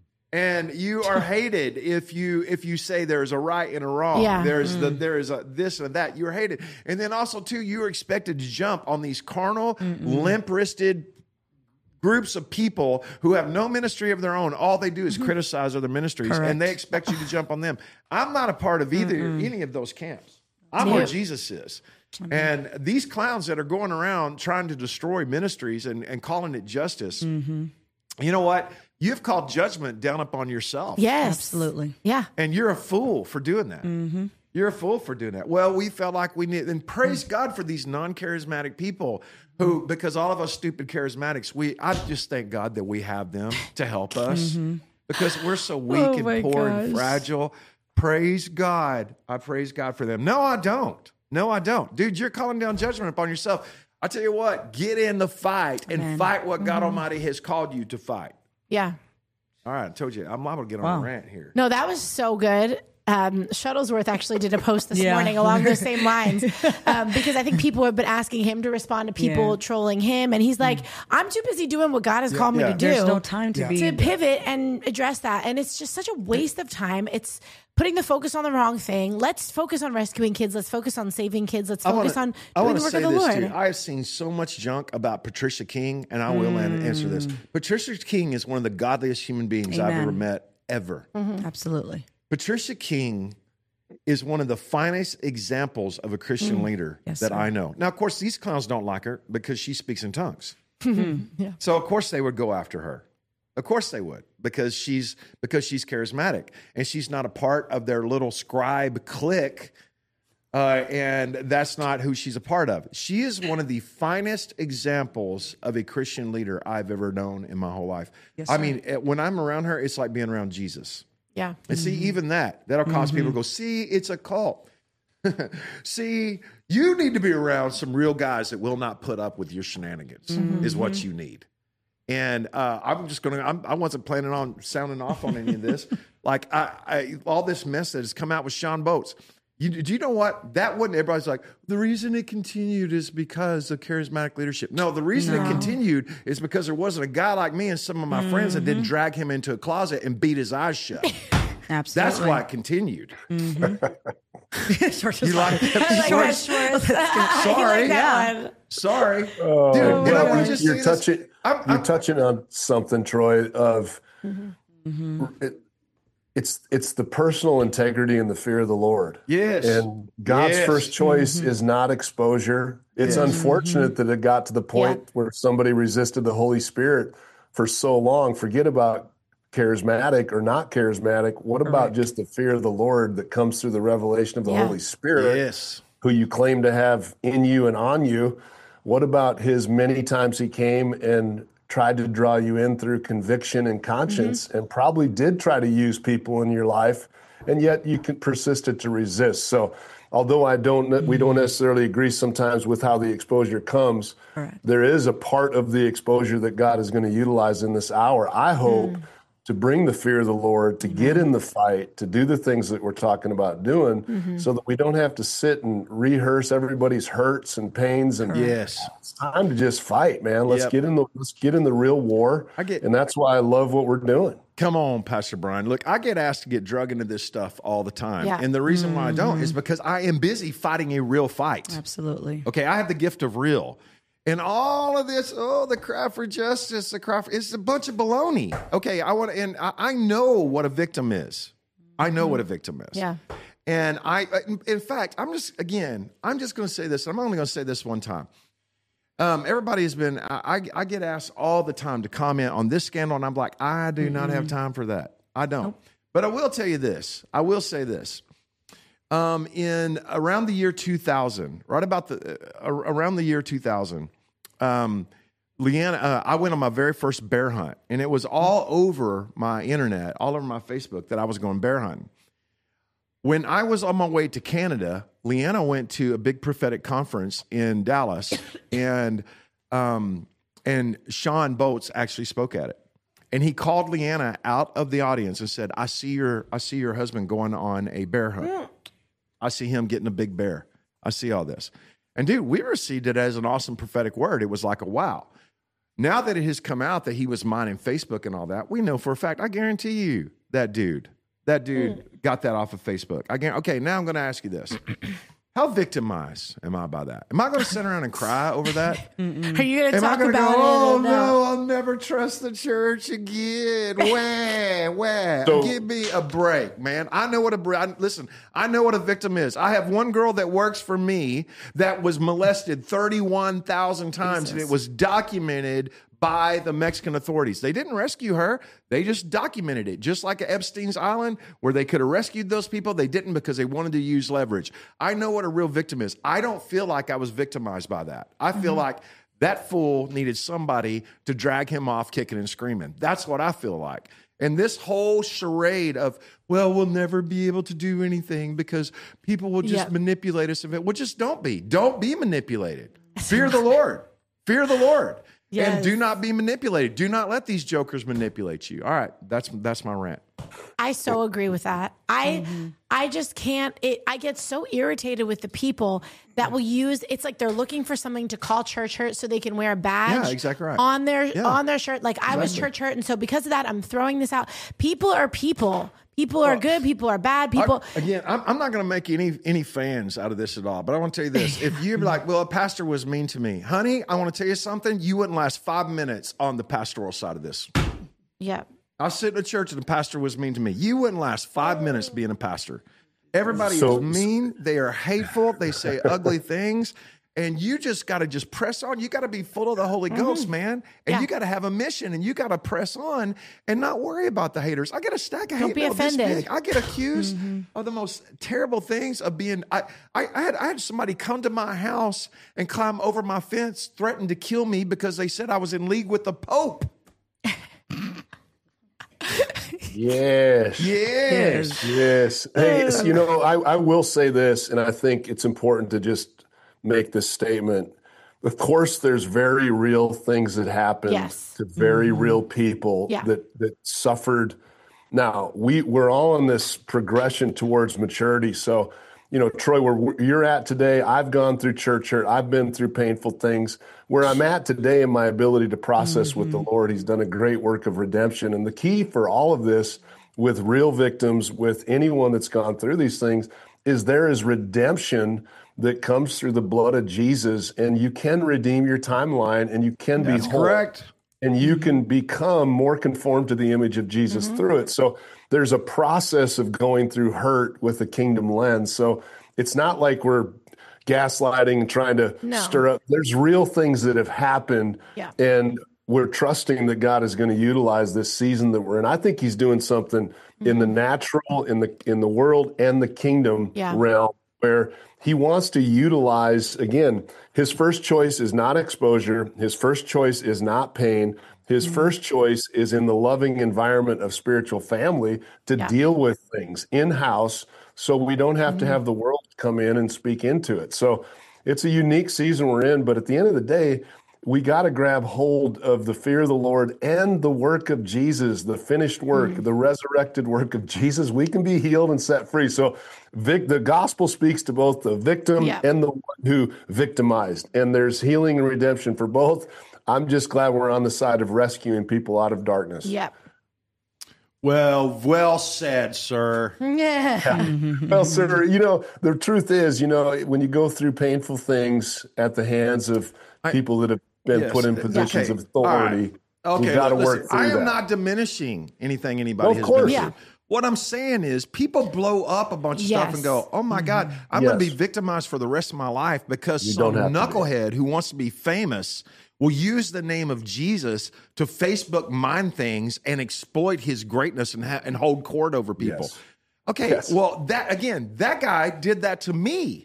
And you are hated if you if you say there's a right and a wrong. Yeah. There's mm. the there is a this and that. You're hated. And then also too, you are expected to jump on these carnal, Mm-mm. limp-wristed groups of people who have no ministry of their own. All they do is mm-hmm. criticize other ministries, Correct. and they expect you to jump on them. I'm not a part of either Mm-mm. any of those camps. I'm yeah. where Jesus is. Mm-hmm. And these clowns that are going around trying to destroy ministries and, and calling it justice, mm-hmm. you know what? You've called judgment down upon yourself. Yes. Absolutely. Yeah. And you're a fool for doing that. Mm-hmm. You're a fool for doing that. Well, we felt like we need, and praise mm-hmm. God for these non-charismatic people who, because all of us stupid charismatics, we, I just thank God that we have them to help us mm-hmm. because we're so weak oh and poor gosh. and fragile. Praise God. I praise God for them. No, I don't. No, I don't. Dude, you're calling down judgment upon yourself. I tell you what, get in the fight and Amen. fight what God mm-hmm. Almighty has called you to fight. Yeah. All right, I told you, I'm liable to get on wow. a rant here. No, that was so good. um, Shuttlesworth actually did a post this Yeah. morning along those same lines um, because I think people have been asking him to respond to people Yeah. trolling him. And he's like, I'm too busy doing what God has called me yeah. to do. There's no time to be. to pivot and address that. And it's just such a waste of time. It's putting the focus on the wrong thing. Let's focus on rescuing kids. Let's focus on saving kids. Let's focus wanna, on I doing wanna the work say of the this Lord. too. I have seen so much junk about Patricia King, and I will mm. answer this. Patricia King is one of the godliest human beings I've Amen. ever met, ever. Mm-hmm. Absolutely. Patricia King is one of the finest examples of a Christian Mm. leader Yes, that sir. I know. Now, of course, these clowns don't like her because she speaks in tongues. Yeah. So, of course, they would go after her. Of course they would, because she's because she's charismatic and she's not a part of their little scribe clique, uh, and that's not who she's a part of. She is one of the finest examples of a Christian leader I've ever known in my whole life. Yes, I sir. mean, eh, when I'm around her, it's like being around Jesus. Yeah. And see, even that, that'll cause people to go, see, it's a cult. See, you need to be around some real guys that will not put up with your shenanigans, is what you need. And uh, I'm just going to, I wasn't planning on sounding off on any of this. Like, I, I, all this mess that has come out with Sean Boats. You, do you know what? That wouldn't, everybody's like, the reason it continued is because of charismatic leadership. No, the reason No. it continued is because there wasn't a guy like me and some of my friends that didn't drag him into a closet and beat his eyes shut. Absolutely. That's why it continued. Short You like I like that, Schwartz. I Sorry. like that one. Sorry. Oh, Dude, well, and I want to you- just you're say this. touching. I'm- you're I'm- touching on something, Troy. Of Mm-hmm. it, it's it's the personal integrity and the fear of the Lord. Yes. And God's Yes. first choice is not exposure. It's Yes. unfortunate that it got to the point Yeah. where somebody resisted the Holy Spirit for so long. Forget about charismatic or not charismatic. What about just the fear of the Lord that comes through the revelation of the Yeah. Holy Spirit? Yes. Who you claim to have in you and on you. What about his many times he came and tried to draw you in through conviction and conscience and probably did try to use people in your life, and yet you can persisted to resist. So although I don't, we don't necessarily agree sometimes with how the exposure comes, Correct. there is a part of the exposure that God is going to utilize in this hour. I hope to bring the fear of the Lord, to get in the fight, to do the things that we're talking about doing, so that we don't have to sit and rehearse everybody's hurts and pains. And Yes. it's time to just fight, man. Let's Yep. get in the let's get in the real war. I get- and that's why I love what we're doing. Come on, Pastor Brian. Look, I get asked to get drug into this stuff all the time. Yeah. And the reason why I don't is because I am busy fighting a real fight. Absolutely. Okay, I have the gift of real. And all of this, oh, the cry for justice, the cry for, it's a bunch of baloney. Okay, I want to, and I, I know what a victim is. I know what a victim is. Yeah. And I, in, in fact, I'm just, again, I'm just going to say this. I'm only going to say this one time. Um, everybody has been, I, I, I get asked all the time to comment on this scandal, and I'm like, I do not have time for that. I don't. But I will tell you this. I will say this. Um, in around the year two thousand, right about the uh, around the year two thousand, um, Leanna, uh, I went on my very first bear hunt, and it was all over my internet, all over my Facebook that I was going bear hunting. When I was on my way to Canada, Leanna went to a big prophetic conference in Dallas, and um, and Sean Boats actually spoke at it. And he called Leanna out of the audience and said, I see your I see your husband going on a bear hunt. I see him getting a big bear. I see all this. And dude, we received it as an awesome prophetic word. It was like a wow. Now that it has come out that he was mining Facebook and all that, we know for a fact, I guarantee you that dude, that dude got that off of Facebook. I guarantee, okay, now I'm going to ask you this. How victimized am I by that? Am I going to sit around and cry over that? Are you going to Am I talk going to go, about oh, it? or no, I'll never trust the church again. Wah, wah. So- Give me a break, man. I know what a break. Listen, I know what a victim is. I have one girl that works for me that was molested thirty-one thousand times, and it was documented by the Mexican authorities. They didn't rescue her. They just documented it. Just like at Epstein's Island, where they could have rescued those people, they didn't because they wanted to use leverage. I know what a real victim is. I don't feel like I was victimized by that. I feel like that fool needed somebody to drag him off kicking and screaming. That's what I feel like. And this whole charade of, well, we'll never be able to do anything because people will just Yeah. manipulate us. Well, just don't be. Don't be manipulated. Fear the Lord. Fear the Lord. Yes. And do not be manipulated. Do not let these jokers manipulate you. All right, that's that's my rant. I so agree with that. I mm-hmm. I just can't it I get so irritated with the people that will use it's like they're looking for something to call church hurt so they can wear a badge yeah, exactly right. on their yeah. on their shirt. Like exactly. I was church hurt, and so because of that, I'm throwing this out. People are people. People are well, good. People are bad. People. I, again, I'm, I'm not going to make any any fans out of this at all. But I want to tell you this: if you're like, well, a pastor was mean to me, honey, I want to tell you something. You wouldn't last five minutes on the pastoral side of this. Yeah. I was sitting in a church and the pastor was mean to me. You wouldn't last five minutes being a pastor. Everybody so, is mean. They are hateful. They say ugly things. And you just got to just press on. You got to be full of the Holy Ghost, mm-hmm. man. And yeah. you got to have a mission, and you got to press on and not worry about the haters. I get a stack of hate. Don't be offended. I get accused mm-hmm. of the most terrible things of being. I, I, I had I had somebody come to my house and climb over my fence, threaten to kill me because they said I was in league with the Pope. Yes. Yes. Yes. Hey, you know, I, I will say this, and I think it's important to just make this statement. Of course, there's very real things that happen yes. to very mm-hmm. real people yeah. that that suffered. Now, we, we're all on this progression towards maturity. So, you know, Troy, where you're at today, I've gone through church hurt. I've been through painful things. Where I'm at today in my ability to process mm-hmm. with the Lord, he's done a great work of redemption. And the key for all of this with real victims, with anyone that's gone through these things, is there is redemption that comes through the blood of Jesus, and you can redeem your timeline, and you can That's be whole, correct. and you can become more conformed to the image of Jesus mm-hmm. through it. So there's a process of going through hurt with a kingdom lens. So it's not like we're gaslighting and trying to no. stir up. There's real things that have happened, yeah. and we're trusting that God is going to utilize this season that we're in. I think he's doing something mm-hmm. in the natural, in the in the world, and the kingdom yeah. realm, where he wants to utilize, again, his first choice is not exposure. His first choice is not pain. His mm-hmm. first choice is in the loving environment of spiritual family to yeah. deal with things in-house so we don't have mm-hmm. to have the world come in and speak into it. So it's a unique season we're in, but at the end of the day, we got to grab hold of the fear of the Lord and the work of Jesus, the finished work, mm-hmm. the resurrected work of Jesus. We can be healed and set free. So Vic, the gospel speaks to both the victim yeah. and the one who victimized. And there's healing and redemption for both. I'm just glad we're on the side of rescuing people out of darkness. Yep. Well, well said, sir. Yeah. yeah. Well, sir, you know, the truth is, you know, when you go through painful things at the hands of I, people that have been yes, put in positions okay. of authority, right. okay, we've got to listen, work through I am that. not diminishing anything anybody well, of has course. been yeah. through. What I'm saying is people blow up a bunch of yes. stuff and go, oh my God, I'm yes. going to be victimized for the rest of my life because You some don't have knucklehead who wants to be famous will use the name of Jesus to Facebook mine things and exploit his greatness and, ha- and hold court over people. Yes. Okay, Yes. well, that again, that guy did that to me.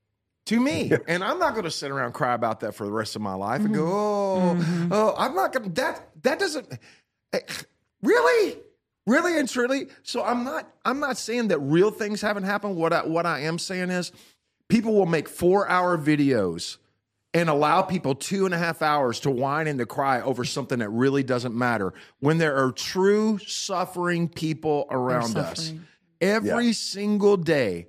To me. Yes. And I'm not going to sit around and cry about that for the rest of my life and go, oh, Mm-hmm. oh, I'm not going to, that, that doesn't, eh, really? Really and truly? So I'm not, I'm not saying that real things haven't happened. What I, what I am saying is people will make four hour videos and allow people two and a half hours to whine and to cry over something that really doesn't matter when there are true suffering people around us every Yeah. single day.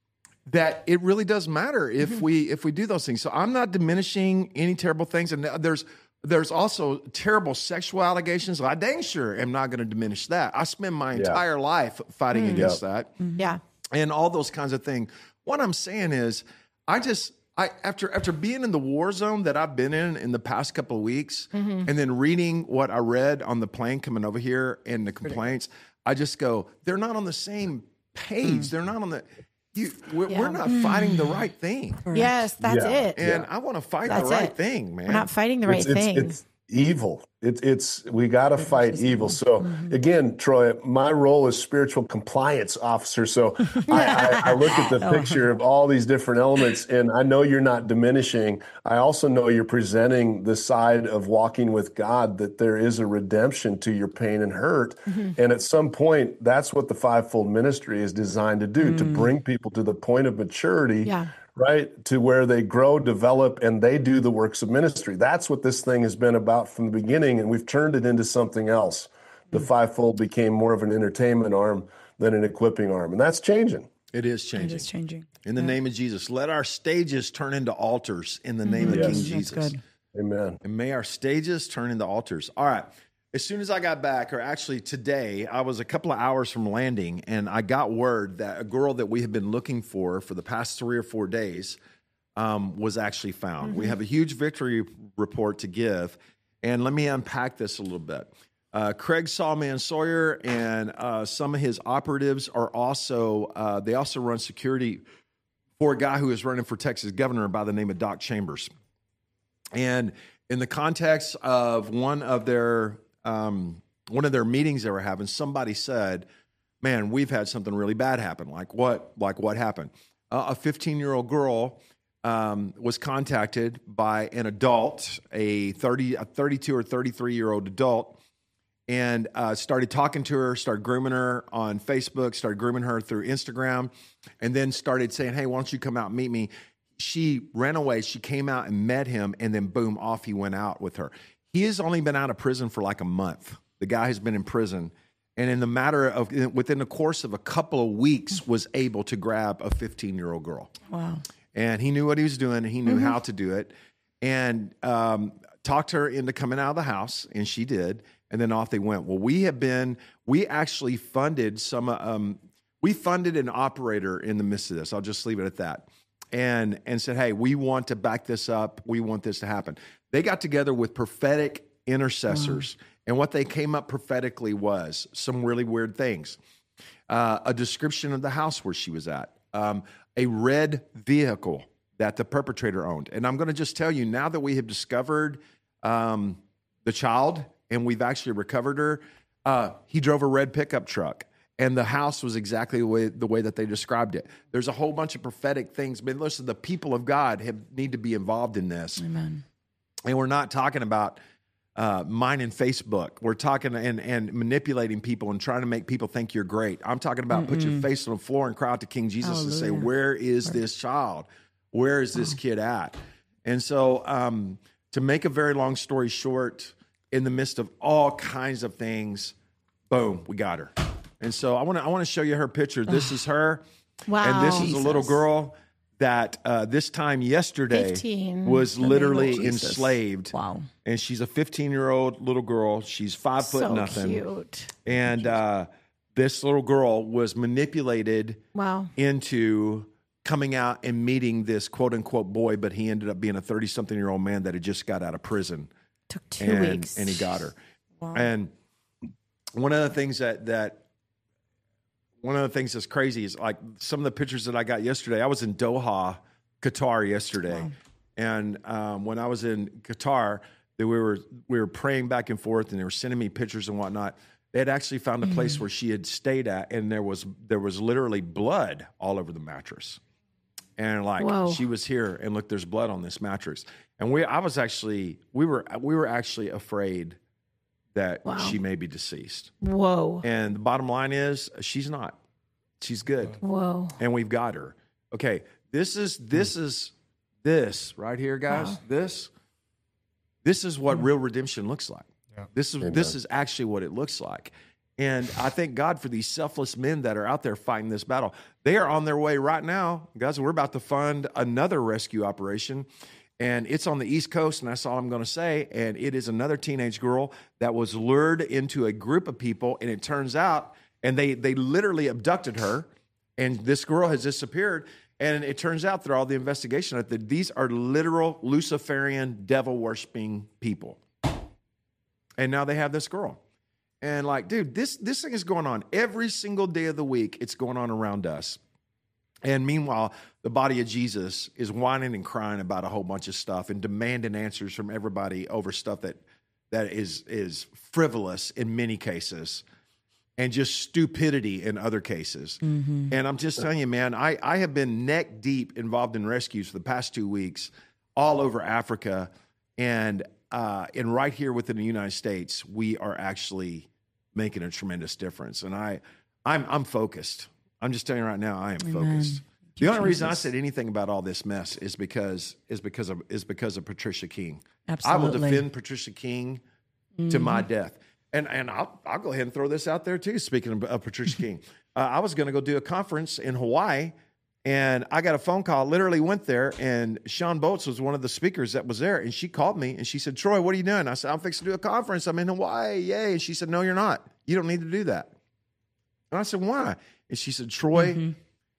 That it really does matter if Mm-hmm. we if we do those things. So I'm not diminishing any terrible things, and there's there's also terrible sexual allegations. I dang sure am not going to diminish that. I spend my Yeah. entire life fighting Mm. against Yep. that, Yeah. and all those kinds of things. What I'm saying is, I just I after after being in the war zone that I've been in in the past couple of weeks, Mm-hmm. and then reading what I read on the plane coming over here and the complaints, I just go, they're not on the same page. Mm. They're not on the. You, we're, Yeah. we're not fighting the right thing, Yes, that's Yeah. it. and I want to fight That's the right it. thing, man. We're not fighting the right it's, it's, thing. it's evil. It, it's we got to fight evil. So again, Troy, my role is spiritual compliance officer. So I, I, I look at the picture of all these different elements, and I know you're not diminishing. I also know you're presenting the side of walking with God, that there is a redemption to your pain and hurt. And at some point, that's what the fivefold ministry is designed to do, to bring people to the point of maturity, Yeah. right? To where they grow, develop, and they do the works of ministry. That's what this thing has been about from the beginning, and we've turned it into something else. The fivefold became more of an entertainment arm than an equipping arm, and that's changing. It is changing. It is changing. In the name of Jesus, let our stages turn into altars in the name Mm-hmm. of King Yes. Jesus. That's good. Amen. And may our stages turn into altars. All right. As soon as I got back, or actually today, I was a couple of hours from landing, and I got word that a girl that we have been looking for for the past three or four days um, was actually found. Mm-hmm. We have a huge victory report to give, and let me unpack this a little bit. Uh, Craig Sawman Sawyer and uh, some of his operatives are also, uh, they also run security for a guy who is running for Texas governor by the name of Doc Chambers. And in the context of one of their um, one of their meetings they were having, somebody said, "Man, we've had something really bad happen." Like what? Like what happened? Uh, a fifteen-year-old girl um, was contacted by an adult, a thirty, a thirty-two or thirty-three-year-old adult, and uh, started talking to her, started grooming her on Facebook, started grooming her through Instagram, and then started saying, "Hey, why don't you come out and meet me?" She ran away. She came out and met him, and then boom, off he went out with her. He has only been out of prison for like a month. The guy has been in prison, and in the matter of within the course of a couple of weeks, was able to grab a fifteen-year-old girl. Wow. And he knew what he was doing, and he knew mm-hmm. how to do it, and um, talked her into coming out of the house, and she did. And then off they went. Well, we have been. We actually funded some. Um, we funded an operator in the midst of this. I'll just leave it at that. And and said, hey, we want to back this up. We want this to happen. They got together with prophetic intercessors, mm. and what they came up prophetically was some really weird things. Uh, a description of the house where she was at, um, a red vehicle that the perpetrator owned. And I'm going to just tell you, now that we have discovered um, the child and we've actually recovered her, uh, he drove a red pickup truck. And the house was exactly the way, the way that they described it. There's a whole bunch of prophetic things. But listen, the people of God have, need to be involved in this. Amen. And we're not talking about uh, mining Facebook. We're talking and, and manipulating people and trying to make people think you're great. I'm talking about Mm-mm. put your face on the floor and cry out to King Jesus Hallelujah. And say, where is right. this child? Where is this oh. kid at? And so um, to make a very long story short, in the midst of all kinds of things, boom, we got her. And so I want to I want to show you her picture. This is her. Wow. And this Jesus. is a little girl that uh, this time yesterday fifteen. Was literally enslaved. Wow. And she's a fifteen-year-old little girl. She's five foot so nothing. Cute. And uh, this little girl was manipulated wow. into coming out and meeting this quote-unquote boy, but he ended up being a thirty-something-year-old man that had just got out of prison. Took two and, weeks. And he got her. Wow. And one of the things that that one of the things that's crazy is like some of the pictures that I got yesterday. I was in Doha, Qatar yesterday, wow. and um, when I was in Qatar, that we were we were praying back and forth, and they were sending me pictures and whatnot. They had actually found a mm-hmm. place where she had stayed at, and there was there was literally blood all over the mattress, and like Whoa. She was here, and look, there's blood on this mattress, and we I was actually we were we were actually afraid that wow. she may be deceased. Whoa. And the bottom line is she's not. She's good. Whoa. And we've got her. Okay. This is this mm. is this right here, guys. Wow. This this is what mm. real redemption looks like. Yeah. This is Amen. This is actually what it looks like. And I thank God for these selfless men that are out there fighting this battle. They are on their way right now. Guys, we're about to fund another rescue operation. And it's on the East Coast, and that's all I'm going to say. And it is another teenage girl that was lured into a group of people, and it turns out, and they they literally abducted her, and this girl has disappeared. And it turns out through all the investigation that these are literal Luciferian, devil-worshiping people. And now they have this girl. And like, dude, this this thing is going on every single day of the week. It's going on around us. And meanwhile, the body of Jesus is whining and crying about a whole bunch of stuff and demanding answers from everybody over stuff that that is is frivolous in many cases and just stupidity in other cases. Mm-hmm. And I'm just telling you, man, I, I have been neck deep involved in rescues for the past two weeks all over Africa. And, uh, and right here within the United States, we are actually making a tremendous difference. And I, I'm, I'm focused. I'm just telling you right now, I am Amen. focused. The only reason I said anything about all this mess is because is because of is because of Patricia King. Absolutely. I will defend Patricia King mm-hmm. to my death. And and I'll I'll go ahead and throw this out there too. Speaking of, of Patricia King, uh, I was going to go do a conference in Hawaii, and I got a phone call. Literally went there, and Sean Boats was one of the speakers that was there, and she called me and she said, "Troy, what are you doing?" I said, "I'm fixing to do a conference. I'm in Hawaii, yay!" And she said, "No, you're not. You don't need to do that." And I said, "Why?" And she said, "Troy, mm-hmm.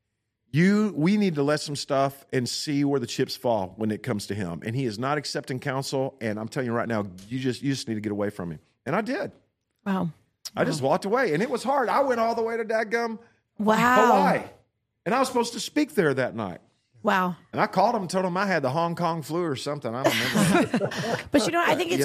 you we need to let some stuff and see where the chips fall when it comes to him, and he is not accepting counsel. And I'm telling you right now, you just you just need to get away from him." And I did. Wow. I just walked away, and it was hard. I went all the way to dadgum wow. Hawaii, and I was supposed to speak there that night. Wow. And I called him and told him I had the Hong Kong flu or something. I don't remember. But you know, I think it's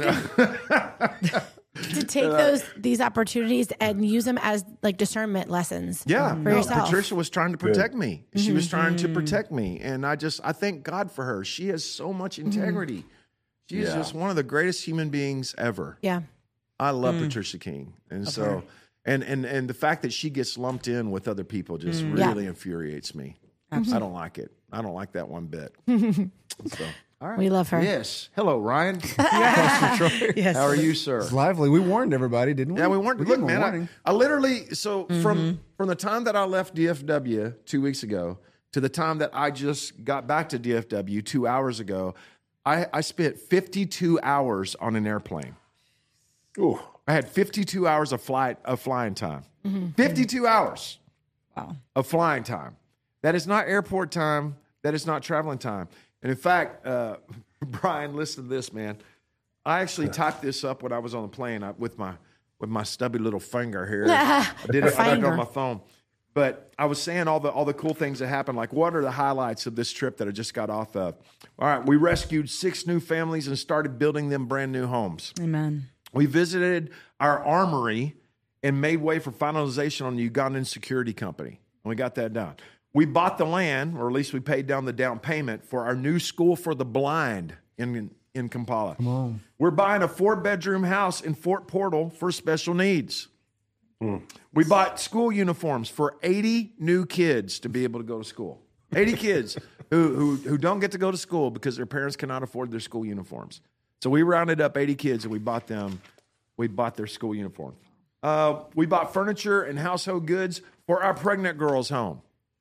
good to take those these opportunities and use them as like discernment lessons. Yeah, for no, yourself. Patricia was trying to protect Good. me. She mm-hmm. was trying to protect me, and I just I thank God for her. She has so much integrity. Mm-hmm. She is yeah. just one of the greatest human beings ever. Yeah. I love mm. Patricia King. And okay. so, and, and, and the fact that she gets lumped in with other people just mm. really yeah. infuriates me. Absolutely. I don't like it. I don't like that one bit. So, all right. We love her. Yes. Hello, Ryan. yes. yes. How are you, sir? It's lively. We warned everybody, didn't we? Yeah, we warned. We Look, man, I, I literally, so mm-hmm. from, from the time that I left D F W two weeks ago to the time that I just got back to D F W two hours ago, I, I spent fifty-two hours on an airplane. Ooh. I had fifty-two hours of flight of flying time. Mm-hmm. fifty-two hours wow. of flying time. That is not airport time. That is not traveling time. And in fact, uh, Brian, listen to this, man. I actually typed this up when I was on the plane I, with my with my stubby little finger here. I did it I did it on my phone. But I was saying all the all the cool things that happened. Like, what are the highlights of this trip that I just got off of? All right, we rescued six new families and started building them brand new homes. Amen. We visited our armory and made way for finalization on the Ugandan security company. And we got that done. We bought the land, or at least we paid down the down payment for our new school for the blind in, in Kampala. Come on. We're buying a four-bedroom house in Fort Portal for special needs. Mm. We bought school uniforms for eighty new kids to be able to go to school. eighty kids who, who, who don't get to go to school because their parents cannot afford their school uniforms. So we rounded up eighty kids and we bought them, we bought their school uniform. Uh, we bought furniture and household goods for our pregnant girls' home.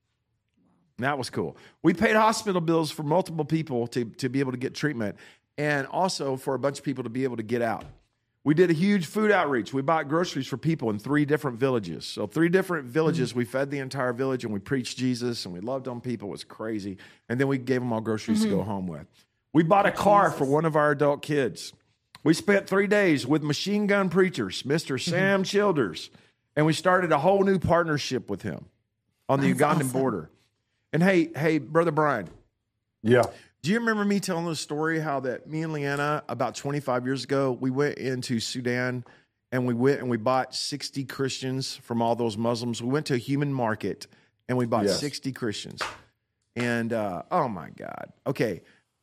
And that was cool. We paid hospital bills for multiple people to, to be able to get treatment and also for a bunch of people to be able to get out. We did a huge food outreach. We bought groceries for people in three different villages. So three different villages, mm-hmm. we fed the entire village and we preached Jesus and we loved on people. It was crazy. And then we gave them all groceries mm-hmm. to go home with. We bought a car for one of our adult kids. We spent three days with machine gun preachers, Mister Sam mm-hmm. Childers, and we started a whole new partnership with him on the That's Ugandan awesome. border. And hey, hey, Brother Brian. Yeah. Do you remember me telling the story how that me and Leanna, about twenty-five years ago, we went into Sudan and we went and we bought sixty Christians from all those Muslims. We went to a human market and we bought yes. sixty Christians. And, uh, oh my God. Okay.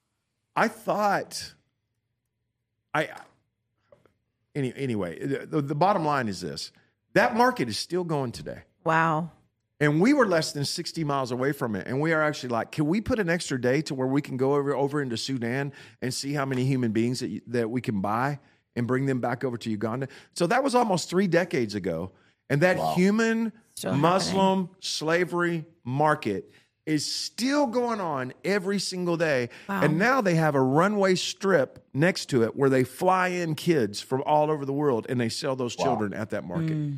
I thought, I any, anyway, the, the bottom line is this. That market is still going today. Wow. And we were less than sixty miles away from it. And we are actually like, can we put an extra day to where we can go over, over into Sudan and see how many human beings that, you, that we can buy and bring them back over to Uganda? So that was almost three decades ago. And that wow. human still Muslim happening. slavery market is still going on every single day. Wow. And now they have a runway strip next to it where they fly in kids from all over the world and they sell those wow. children at that market. Mm.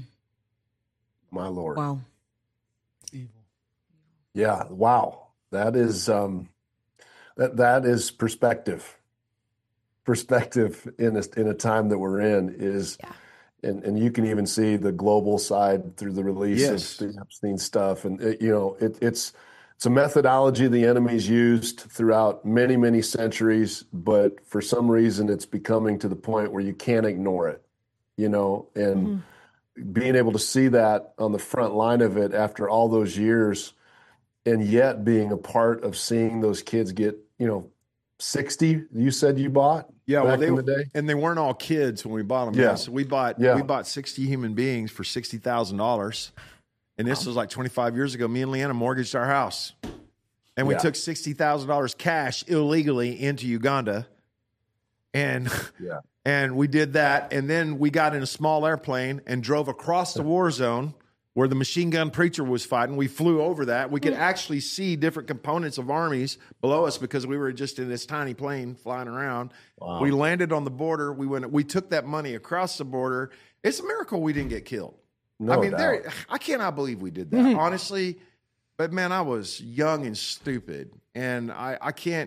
My Lord. Wow. Evil. Yeah. Wow. That is, um, that, that is perspective. Perspective in a, in a time that we're in is, yeah. and, and you can even see the global side through the release yes. of the Epstein stuff. And, it, you know, it, it's, it's a methodology the enemy's used throughout many, many centuries, but for some reason it's becoming to the point where you can't ignore it, you know, and mm-hmm. being able to see that on the front line of it after all those years and yet being a part of seeing those kids get, you know, sixty you said you bought yeah back well they in the day? And they weren't all kids when we bought them. Yeah. yeah so we bought yeah. we bought sixty human beings for sixty thousand dollars. And this wow. was like twenty-five years ago. Me and Leanna mortgaged our house. and we Yeah. took sixty thousand dollars cash illegally into Uganda. And Yeah. and we did that. And then we got in a small airplane and drove across the war zone where the machine gun preacher was fighting. We flew over that. We could actually see different components of armies below us because we were just in this tiny plane flying around. Wow. We landed on the border. We went. We took that money across the border. It's a miracle we didn't get killed. No I mean, doubt. there. I cannot believe we did that, honestly. But man, I was young and stupid, and I, I can't.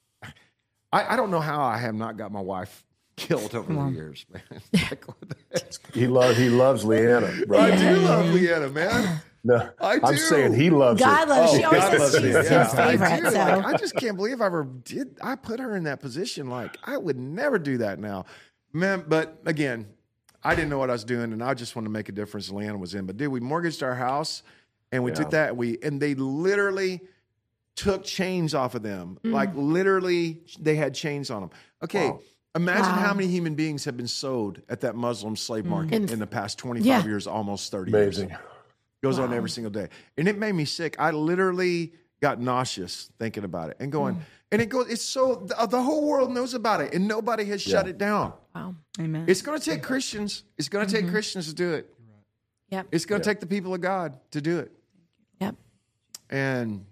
I, I don't know how I have not got my wife killed over the years, man. Like, He love he loves Leanna. Bro. I do love Leanna, man. No, I I'm do. saying he loves God her. loves. Oh, She always God says loves she's me. his Yeah, I favorite. do. So Like, I just can't believe I ever did. I put her in that position. Like, I would never do that now, man. But again, I didn't know what I was doing, and I just wanted to make a difference. Leanna was in, but dude, we mortgaged our house, and we Yeah. took that. We and they literally took chains off of them. Like literally, they had chains on them. Okay. Wow. Imagine Wow. how many human beings have been sold at that Muslim slave market In- in the past twenty-five Yeah. years, almost thirty Amazing. years. Goes on every single day. And it made me sick. I literally got nauseous thinking about it and going, and it goes, it's so, the, the whole world knows about it and nobody has shut Yeah. it down. wow. Amen. It's going to take Christians. It's going to take Christians to do it. Yep. It's going to take the people of God to do it. Yep. And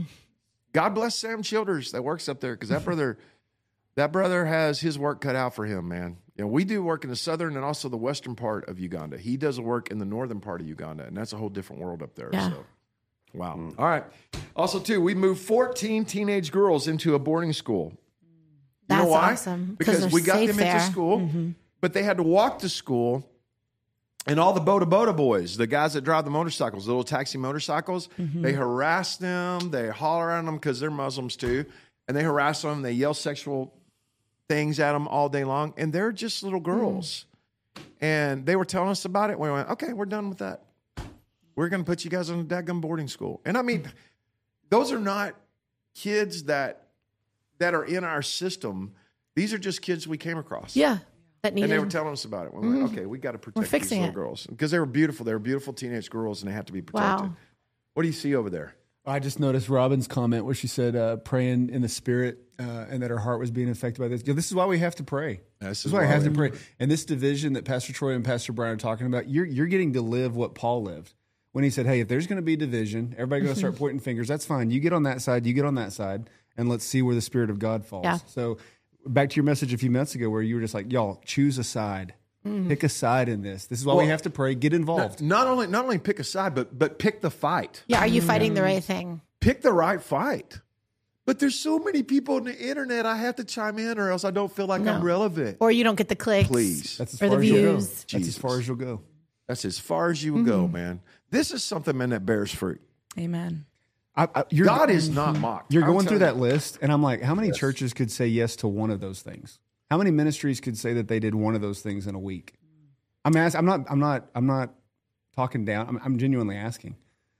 God bless Sam Childers that works up there because that brother, that brother has his work cut out for him, man. You know, we do work in the southern and also the western part of Uganda. He does work in the northern part of Uganda, and that's a whole different world up there. Yeah. So, wow. All right. Also, too, we moved fourteen teenage girls into a boarding school. You That's know why? awesome. Because they're we got safe them there. into school, but they had to walk to school. And all the Boda Boda boys, the guys that drive the motorcycles, the little taxi motorcycles, they harass them. They holler at them because they're Muslims too. And they harass them. They yell sexual things at them all day long. And they're just little girls. And they were telling us about it. We went, okay, we're done with that. We're going to put you guys on a dadgum boarding school. And I mean, those are not kids that that are in our system. These are just kids we came across. Yeah. That needed. And they were telling us about it. We went, okay, we got to protect these fixing little it. girls because they were beautiful. They were beautiful teenage girls, and they have to be protected. Wow. What do you see over there? I just noticed Robin's comment where she said uh, praying in the spirit uh, and that her heart was being affected by this. You know, this is why we have to pray. This This is is why I why have we- to pray. And this division that Pastor Troy and Pastor Brian are talking about, you're you're getting to live what Paul lived when he said, "Hey, if there's going to be division, everybody going to start pointing fingers. That's fine. You get on that side, you get on that side, and let's see where the Spirit of God falls." Yeah. So back to your message a few minutes ago, where you were just like, "Y'all choose a side, pick a side in this. This is why we Well, have to pray. Get involved." Not only not only pick a side, but but pick the fight. Yeah. Are you fighting the right thing? Pick the right fight. But there's so many people on the internet. I have to chime in, or else I don't feel like No. I'm relevant. Or you don't get the clicks. Please, That's as Or far the as you'll go. views. That's Jesus. as far as you'll go. that's as far as you will go, man. This is something, man, that bears fruit. Amen. I, I, you're, God is not mocked. You're I'm going through telling that you. list, and I'm like, how many churches could say yes to one of those things? How many ministries could say that they did one of those things in a week? I'm ask, I'm not. I'm not. I'm not talking down. I'm, I'm genuinely asking.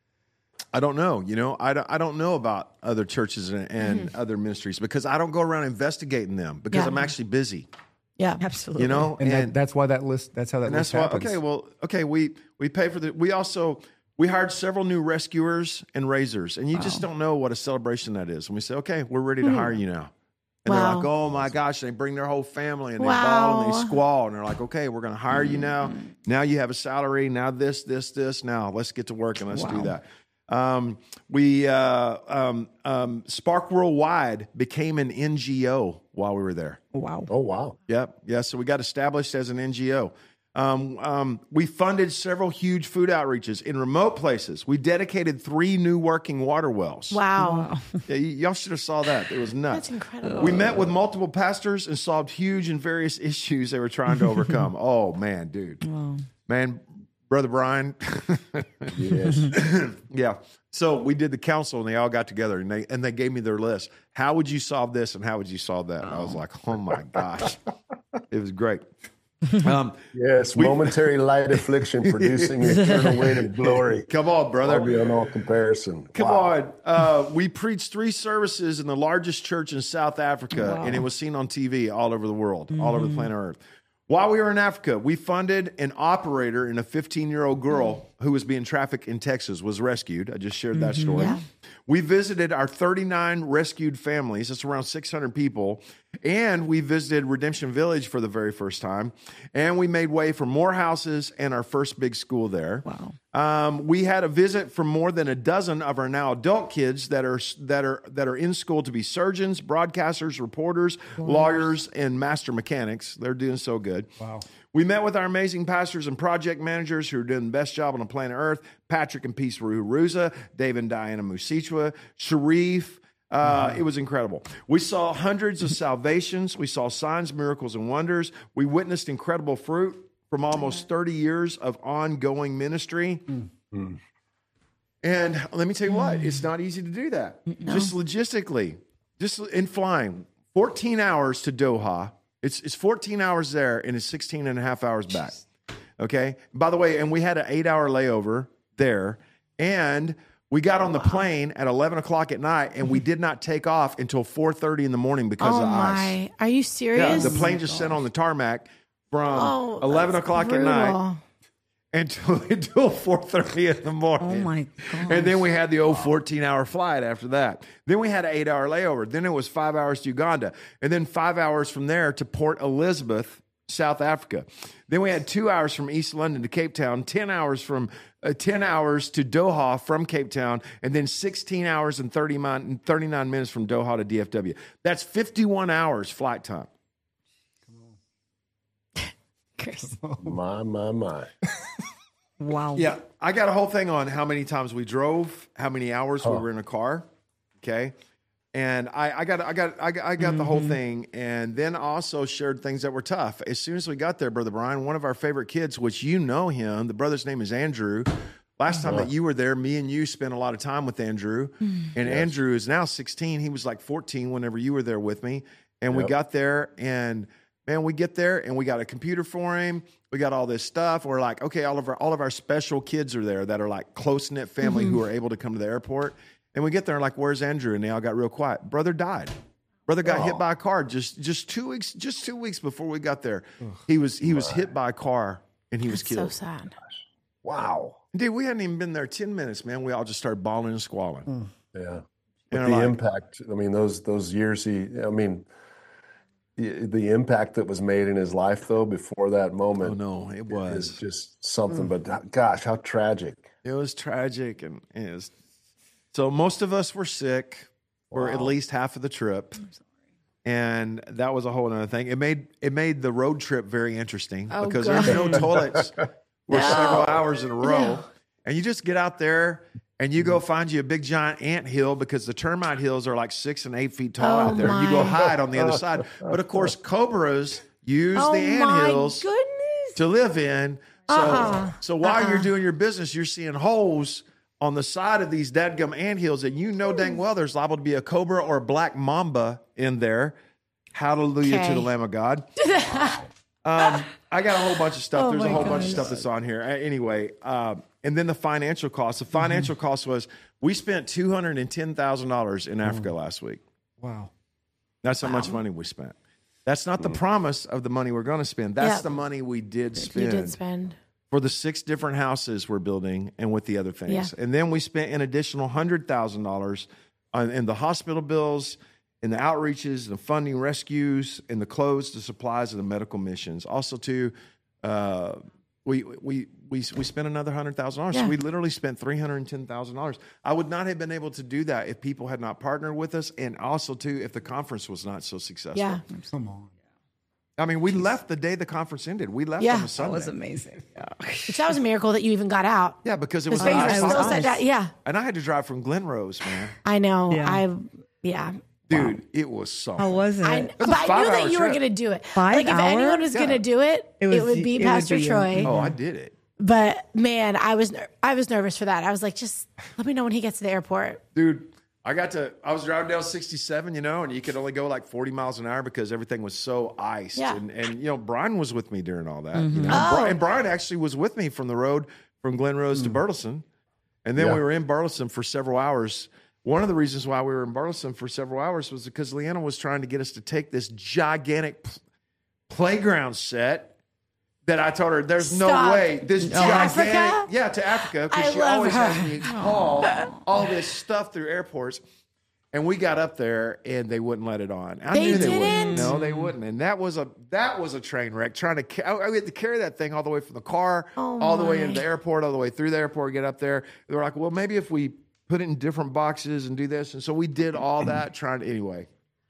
I don't know. You know, I don't, I don't know about other churches and, and other ministries because I don't go around investigating them because Yeah. I'm actually busy. Yeah. Absolutely. You know, And, that, that's why that list. That's how that and list that's why. happens. Okay, well, okay, we we pay for the. We also we hired several new rescuers and raisers, and you just don't know what a celebration that is. And we say, okay, we're ready to hire you now. And Wow. they're like, oh my gosh, they bring their whole family and they Wow. bawl and they squall. And they're like, okay, we're going to hire you now. Now you have a salary. Now this, this, this. Now let's get to work and let's do that. Um, we, uh, um, um, Spark Worldwide became an N G O while we were there. Wow. Oh, wow. Yep. Yeah. So we got established as an N G O. Um, um, we funded several huge food outreaches in remote places. We dedicated three new working water wells. Wow. Yeah, y- y'all should have saw that. It was nuts. That's incredible. We met with multiple pastors and solved huge and various issues they were trying to overcome. Oh man, dude, man, brother Brian. Yes. Yeah. So we did the council and they all got together and they and they gave me their list. How would you solve this and how would you solve that? And I was like, oh my gosh, it was great. Um, Yes. Momentary light affliction producing eternal weight of glory. come on, brother. Far beyond all comparison. Come Wow. on. Uh, we preached three services in the largest church in South Africa, and it was seen on T V all over the world, all over the planet Earth. While we were in Africa, we funded an operator and a fifteen-year-old girl who was being trafficked in Texas, was rescued. I just shared that story. Yeah. We visited our thirty-nine rescued families. That's around six hundred people. And we visited Redemption Village for the very first time. And we made way for more houses and our first big school there. Wow. Um, we had a visit from more than a dozen of our now adult kids that are that are that are in school to be surgeons, broadcasters, reporters, lawyers, and master mechanics. They're doing so good. Wow. We met with our amazing pastors and project managers who are doing the best job on the planet Earth. Patrick and Peace Ruza, Dave and Diana Musichwa, Sharif. Uh, it was incredible. We saw hundreds of salvations. We saw signs, miracles, and wonders. We witnessed incredible fruit from almost thirty years of ongoing ministry. Mm. And let me tell you what, it's not easy to do that. No. Just logistically, just in flying, fourteen hours to Doha. It's, it's fourteen hours there and it's sixteen and a half hours back. Okay. By the way, and we had an eight hour layover there, and we got on the plane at eleven o'clock at night, and we did not take off until four thirty in the morning because oh of my. ice. Are you serious? Yeah, the plane just sat on the tarmac from oh, eleven o'clock brutal. at night until, until four thirty in the morning. Oh my God. And then we had the old fourteen hour flight after that. Then we had an eight hour layover. Then it was five hours to Uganda. And then five hours from there to Port Elizabeth, South Africa. Then we had two hours from East London to Cape Town, ten hours from uh, ten hours to Doha from Cape Town, and then sixteen hours and thirty min- thirty-nine minutes from Doha to D F W. That's fifty-one hours flight time. Chris. My, my, my. Wow. Yeah, I got a whole thing on how many times we drove, how many hours we were in a car. Okay. And I, I got, I got, I got, I got mm-hmm. the whole thing, and then also shared things that were tough. As soon as we got there, Brother Brian, one of our favorite kids, which you know him, the brother's name is Andrew. Last time that you were there, me and you spent a lot of time with Andrew, and yes. Andrew is now sixteen. He was like fourteen whenever you were there with me, and yep. we got there, and man, we get there, and we got a computer for him. We got all this stuff. We're like, okay, all of our all of our special kids are there that are like close knit family mm-hmm. who are able to come to the airport. And we get there and like, where's Andrew? And they all got real quiet. Brother died. Brother got oh. hit by a car just just two weeks just two weeks before we got there. Ugh. He was he was hit by a car and he was That's killed. So sad. Wow. Dude, we hadn't even been there ten minutes, man. We all just started bawling and squalling. Mm. Yeah. But the like, impact, I mean, those those years he I mean the, the impact that was made in his life though before that moment. Oh no, it was is just something. Mm. But gosh, how tragic. It was tragic, and it was. So most of us were sick for wow. at least half of the trip, and that was a whole other thing. It made it made the road trip very interesting oh, because God. there's no toilets for no. several hours in a row, no. and you just get out there and you go find you a big giant ant hill because the termite hills are like six and eight feet tall oh out there. My. You go hide on the other side, but of course cobras use oh the ant hills goodness. to live in. So uh-uh. so while uh-uh. you're doing your business, you're seeing holes on the side of these dadgum anthills, and you know dang well there's liable to be a cobra or a black mamba in there. Hallelujah okay. to the Lamb of God. um, I got a whole bunch of stuff. Oh there's a whole gosh. bunch of stuff that's on here. Anyway, uh, and then the financial cost. The financial mm-hmm. cost was we spent two hundred ten thousand dollars in Africa mm. last week. Wow. That's how wow. much money we spent. That's not the promise of the money we're going to spend. That's yep. the money we did spend. You did spend. For the six different houses we're building and with the other things. Yeah. And then we spent an additional one hundred thousand dollars in the hospital bills, in the outreaches, the funding rescues, in the clothes, the supplies, and the medical missions. Also, too, uh, we, we, we, we spent another one hundred thousand dollars. Yeah. So we literally spent three hundred ten thousand dollars. I would not have been able to do that if people had not partnered with us, and also, too, if the conference was not so successful. Yeah. Come on. I mean, we Jeez. left the day the conference ended. We left yeah. on a Sunday. That was amazing. Yeah. Which that was a miracle that you even got out. Yeah, because it was His face ice. was still set down. Yeah. And I had to drive from Glenrose, man. I know. Yeah. I, yeah. Dude, wow. it was something. How was it? I, it was but I knew that you trip. were going to do it. Five like, if hours? anyone was yeah. going to do it, it, was, it would be it Pastor would be Troy. Oh, I did it. But man, I was I was nervous for that. I was like, just let me know when he gets to the airport. Dude, I got to, I was driving down sixty-seven, you know, and you could only go like forty miles an hour because everything was so iced. Yeah. And, and, you know, Brian was with me during all that. Mm-hmm. You know? Oh. and, Brian, and Brian actually was with me from the road from Glenrose mm. to Burleson. And then Yeah. we were in Burleson for several hours. One of the reasons why we were in Burleson for several hours was because Leanna was trying to get us to take this gigantic p- playground set that I told her, there's Stop. no way. This To Africa? gigantic- Yeah, to Africa. I Because she love always her. has me haul all this stuff through airports. And we got up there and they wouldn't let it on. I They knew they didn't? wouldn't. No, they wouldn't. And that was a that was a train wreck. Trying to ca- I, I had to carry that thing all the way from the car, Oh, all the way my. into the airport, all the way through the airport, get up there. They were like, well, maybe if we put it in different boxes and do this. And so we did all that trying to anyway.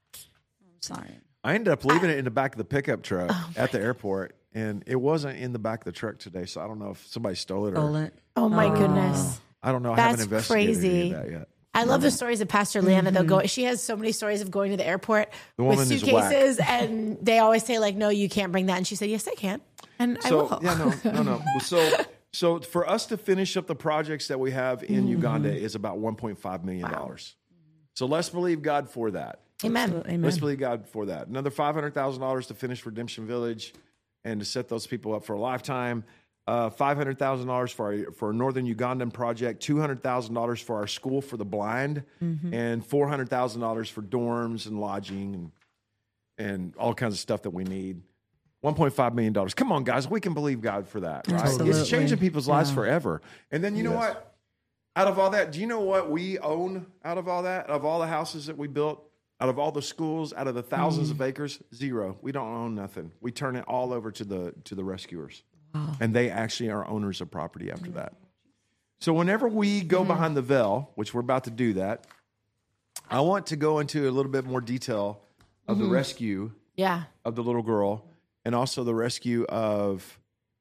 Sorry. I ended up leaving it in the back of the pickup truck Oh, at the airport, and it wasn't in the back of the truck today. So I don't know if somebody stole it or Stole it. Oh my goodness. I don't know. I That's haven't investigated any crazy. of that yet. I love the stories of Pastor Leanna. They'll go. She has so many stories of going to the airport The with woman is whack. suitcases, and they always say like, "No, you can't bring that." And she said, "Yes, I can," and I So will. yeah, no, no, no. Well, So so for us to finish up the projects that we have in Mm-hmm. Uganda is about one point five million dollars. So let's believe God for that. Amen. Amen. Let's believe God for that. Another five hundred thousand dollars to finish Redemption Village, and to set those people up for a lifetime. Uh, five hundred thousand dollars for our, for a Northern Ugandan project, two hundred thousand dollars for our school for the blind, and four hundred thousand dollars for dorms and lodging and and all kinds of stuff that we need. one point five million dollars. Come on, guys, we can believe God for that, right? Absolutely. It's changing people's lives Yeah. forever. And then you know Yes. what? Out of all that, do you know what we own out of all that? Out of all the houses that we built, out of all the schools, out of the thousands of acres, zero. We don't own nothing. We turn it all over to the to the rescuers. And they actually are owners of property after that. So whenever we go behind the veil, which we're about to do that, I want to go into a little bit more detail of the rescue Yeah. of the little girl and also the rescue of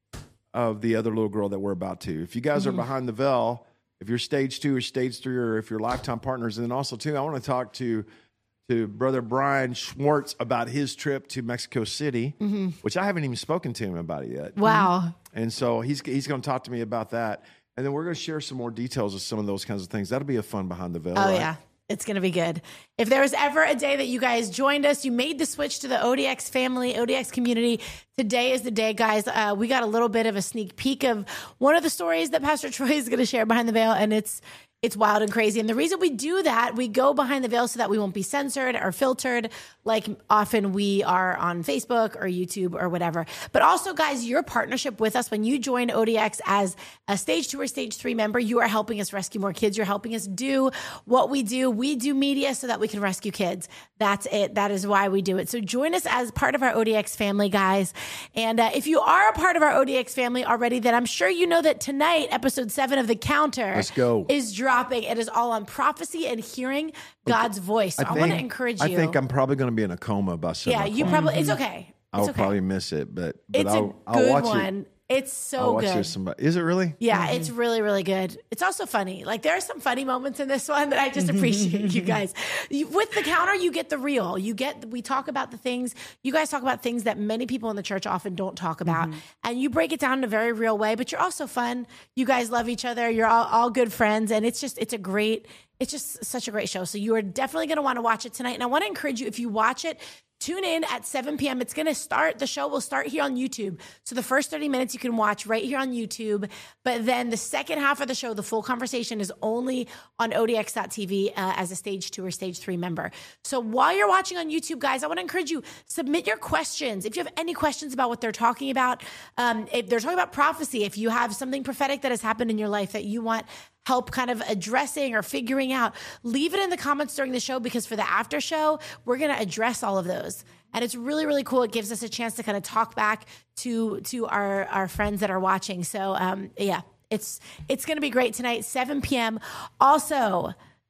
of the other little girl that we're about to. If you guys are behind the veil, if you're stage two or stage three, or if you're lifetime partners, and then also too, I want to talk to to Brother Brian Schwartz about his trip to Mexico City, which I haven't even spoken to him about it yet. Wow. And so he's he's going to talk to me about that, and then we're going to share some more details of some of those kinds of things. That'll be a fun behind the veil. Oh right? yeah. It's going to be good. If there was ever a day that you guys joined us, you made the switch to the O D X family, O D X community, today is the day, guys. Uh, we got a little bit of a sneak peek of one of the stories that Pastor Troy is going to share behind the veil, and it's it's wild and crazy. And the reason we do that, we go behind the veil so that we won't be censored or filtered like often we are on Facebook or YouTube or whatever. But also, guys, your partnership with us when you join O D X as a stage two or stage three member, you are helping us rescue more kids. You're helping us do what we do. We do media so that we can rescue kids. That's it. That is why we do it. So join us as part of our O D X family, guys. And uh, if you are a part of our O D X family already, then I'm sure you know that tonight, episode seven of The Counter Let's go. is dropping. It is all on prophecy and hearing God's voice. So I, want to encourage you. I think I'm probably going to be in a coma by seven yeah, you o'clock. probably, it's okay. It's I'll okay. probably miss it, but, but It's I'll, a I'll good watch one. it. It's so I'll watch good. it with somebody. Is it really? Yeah, it's really, really good. It's also funny. Like there are some funny moments in this one that I just appreciate you guys. You, with The Counter, you get the real. You get, we talk about the things, you guys talk about things that many people in the church often don't talk about. And you break it down in a very real way, but you're also fun. You guys love each other. You're all, all good friends. And it's just, it's a great, it's just such a great show. So you are definitely going to want to watch it tonight. And I want to encourage you, if you watch it, tune in at seven p.m. It's going to start, the show will start here on YouTube. So the first thirty minutes you can watch right here on YouTube. But then the second half of the show, the full conversation is only on O D X dot T V uh, as a stage two or stage three member. So while you're watching on YouTube, guys, I want to encourage you, submit your questions. If you have any questions about what they're talking about, um, if they're talking about prophecy, if you have something prophetic that has happened in your life that you want help kind of addressing or figuring out, leave it in the comments during the show, because for the after show, we're going to address all of those. And it's really, really cool. It gives us a chance to kind of talk back to to our, our friends that are watching. So um, yeah, it's it's going to be great tonight, seven p.m. Also,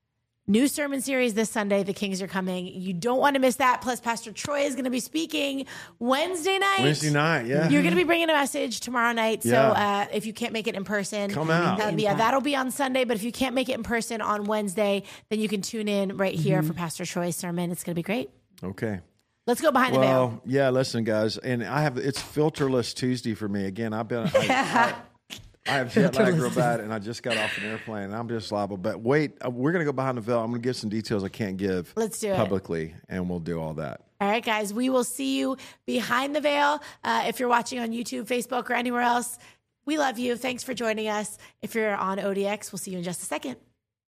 new sermon series this Sunday, The Kings Are Coming. You don't want to miss that. Plus, Pastor Troy is going to be speaking Wednesday night. Wednesday night, yeah. You're going to be bringing a message tomorrow night. So Yeah. uh, if you can't make it in person, Come out. um, yeah, that'll be on Sunday. But if you can't make it in person on Wednesday, then you can tune in right here for Pastor Troy's sermon. It's going to be great. Okay. Let's go behind the veil. Well, yeah, listen, guys. And I have, it's filterless Tuesday for me. Again, I've been, I, I, I have jet lag real bad, and I just got off an airplane, and I'm just liable. But wait, uh, we're going to go behind the veil. I'm going to give some details I can't give Let's do it. publicly, and we'll do all that. All right, guys, we will see you behind the veil. Uh, if you're watching on YouTube, Facebook, or anywhere else, we love you. Thanks for joining us. If you're on O D X, we'll see you in just a second.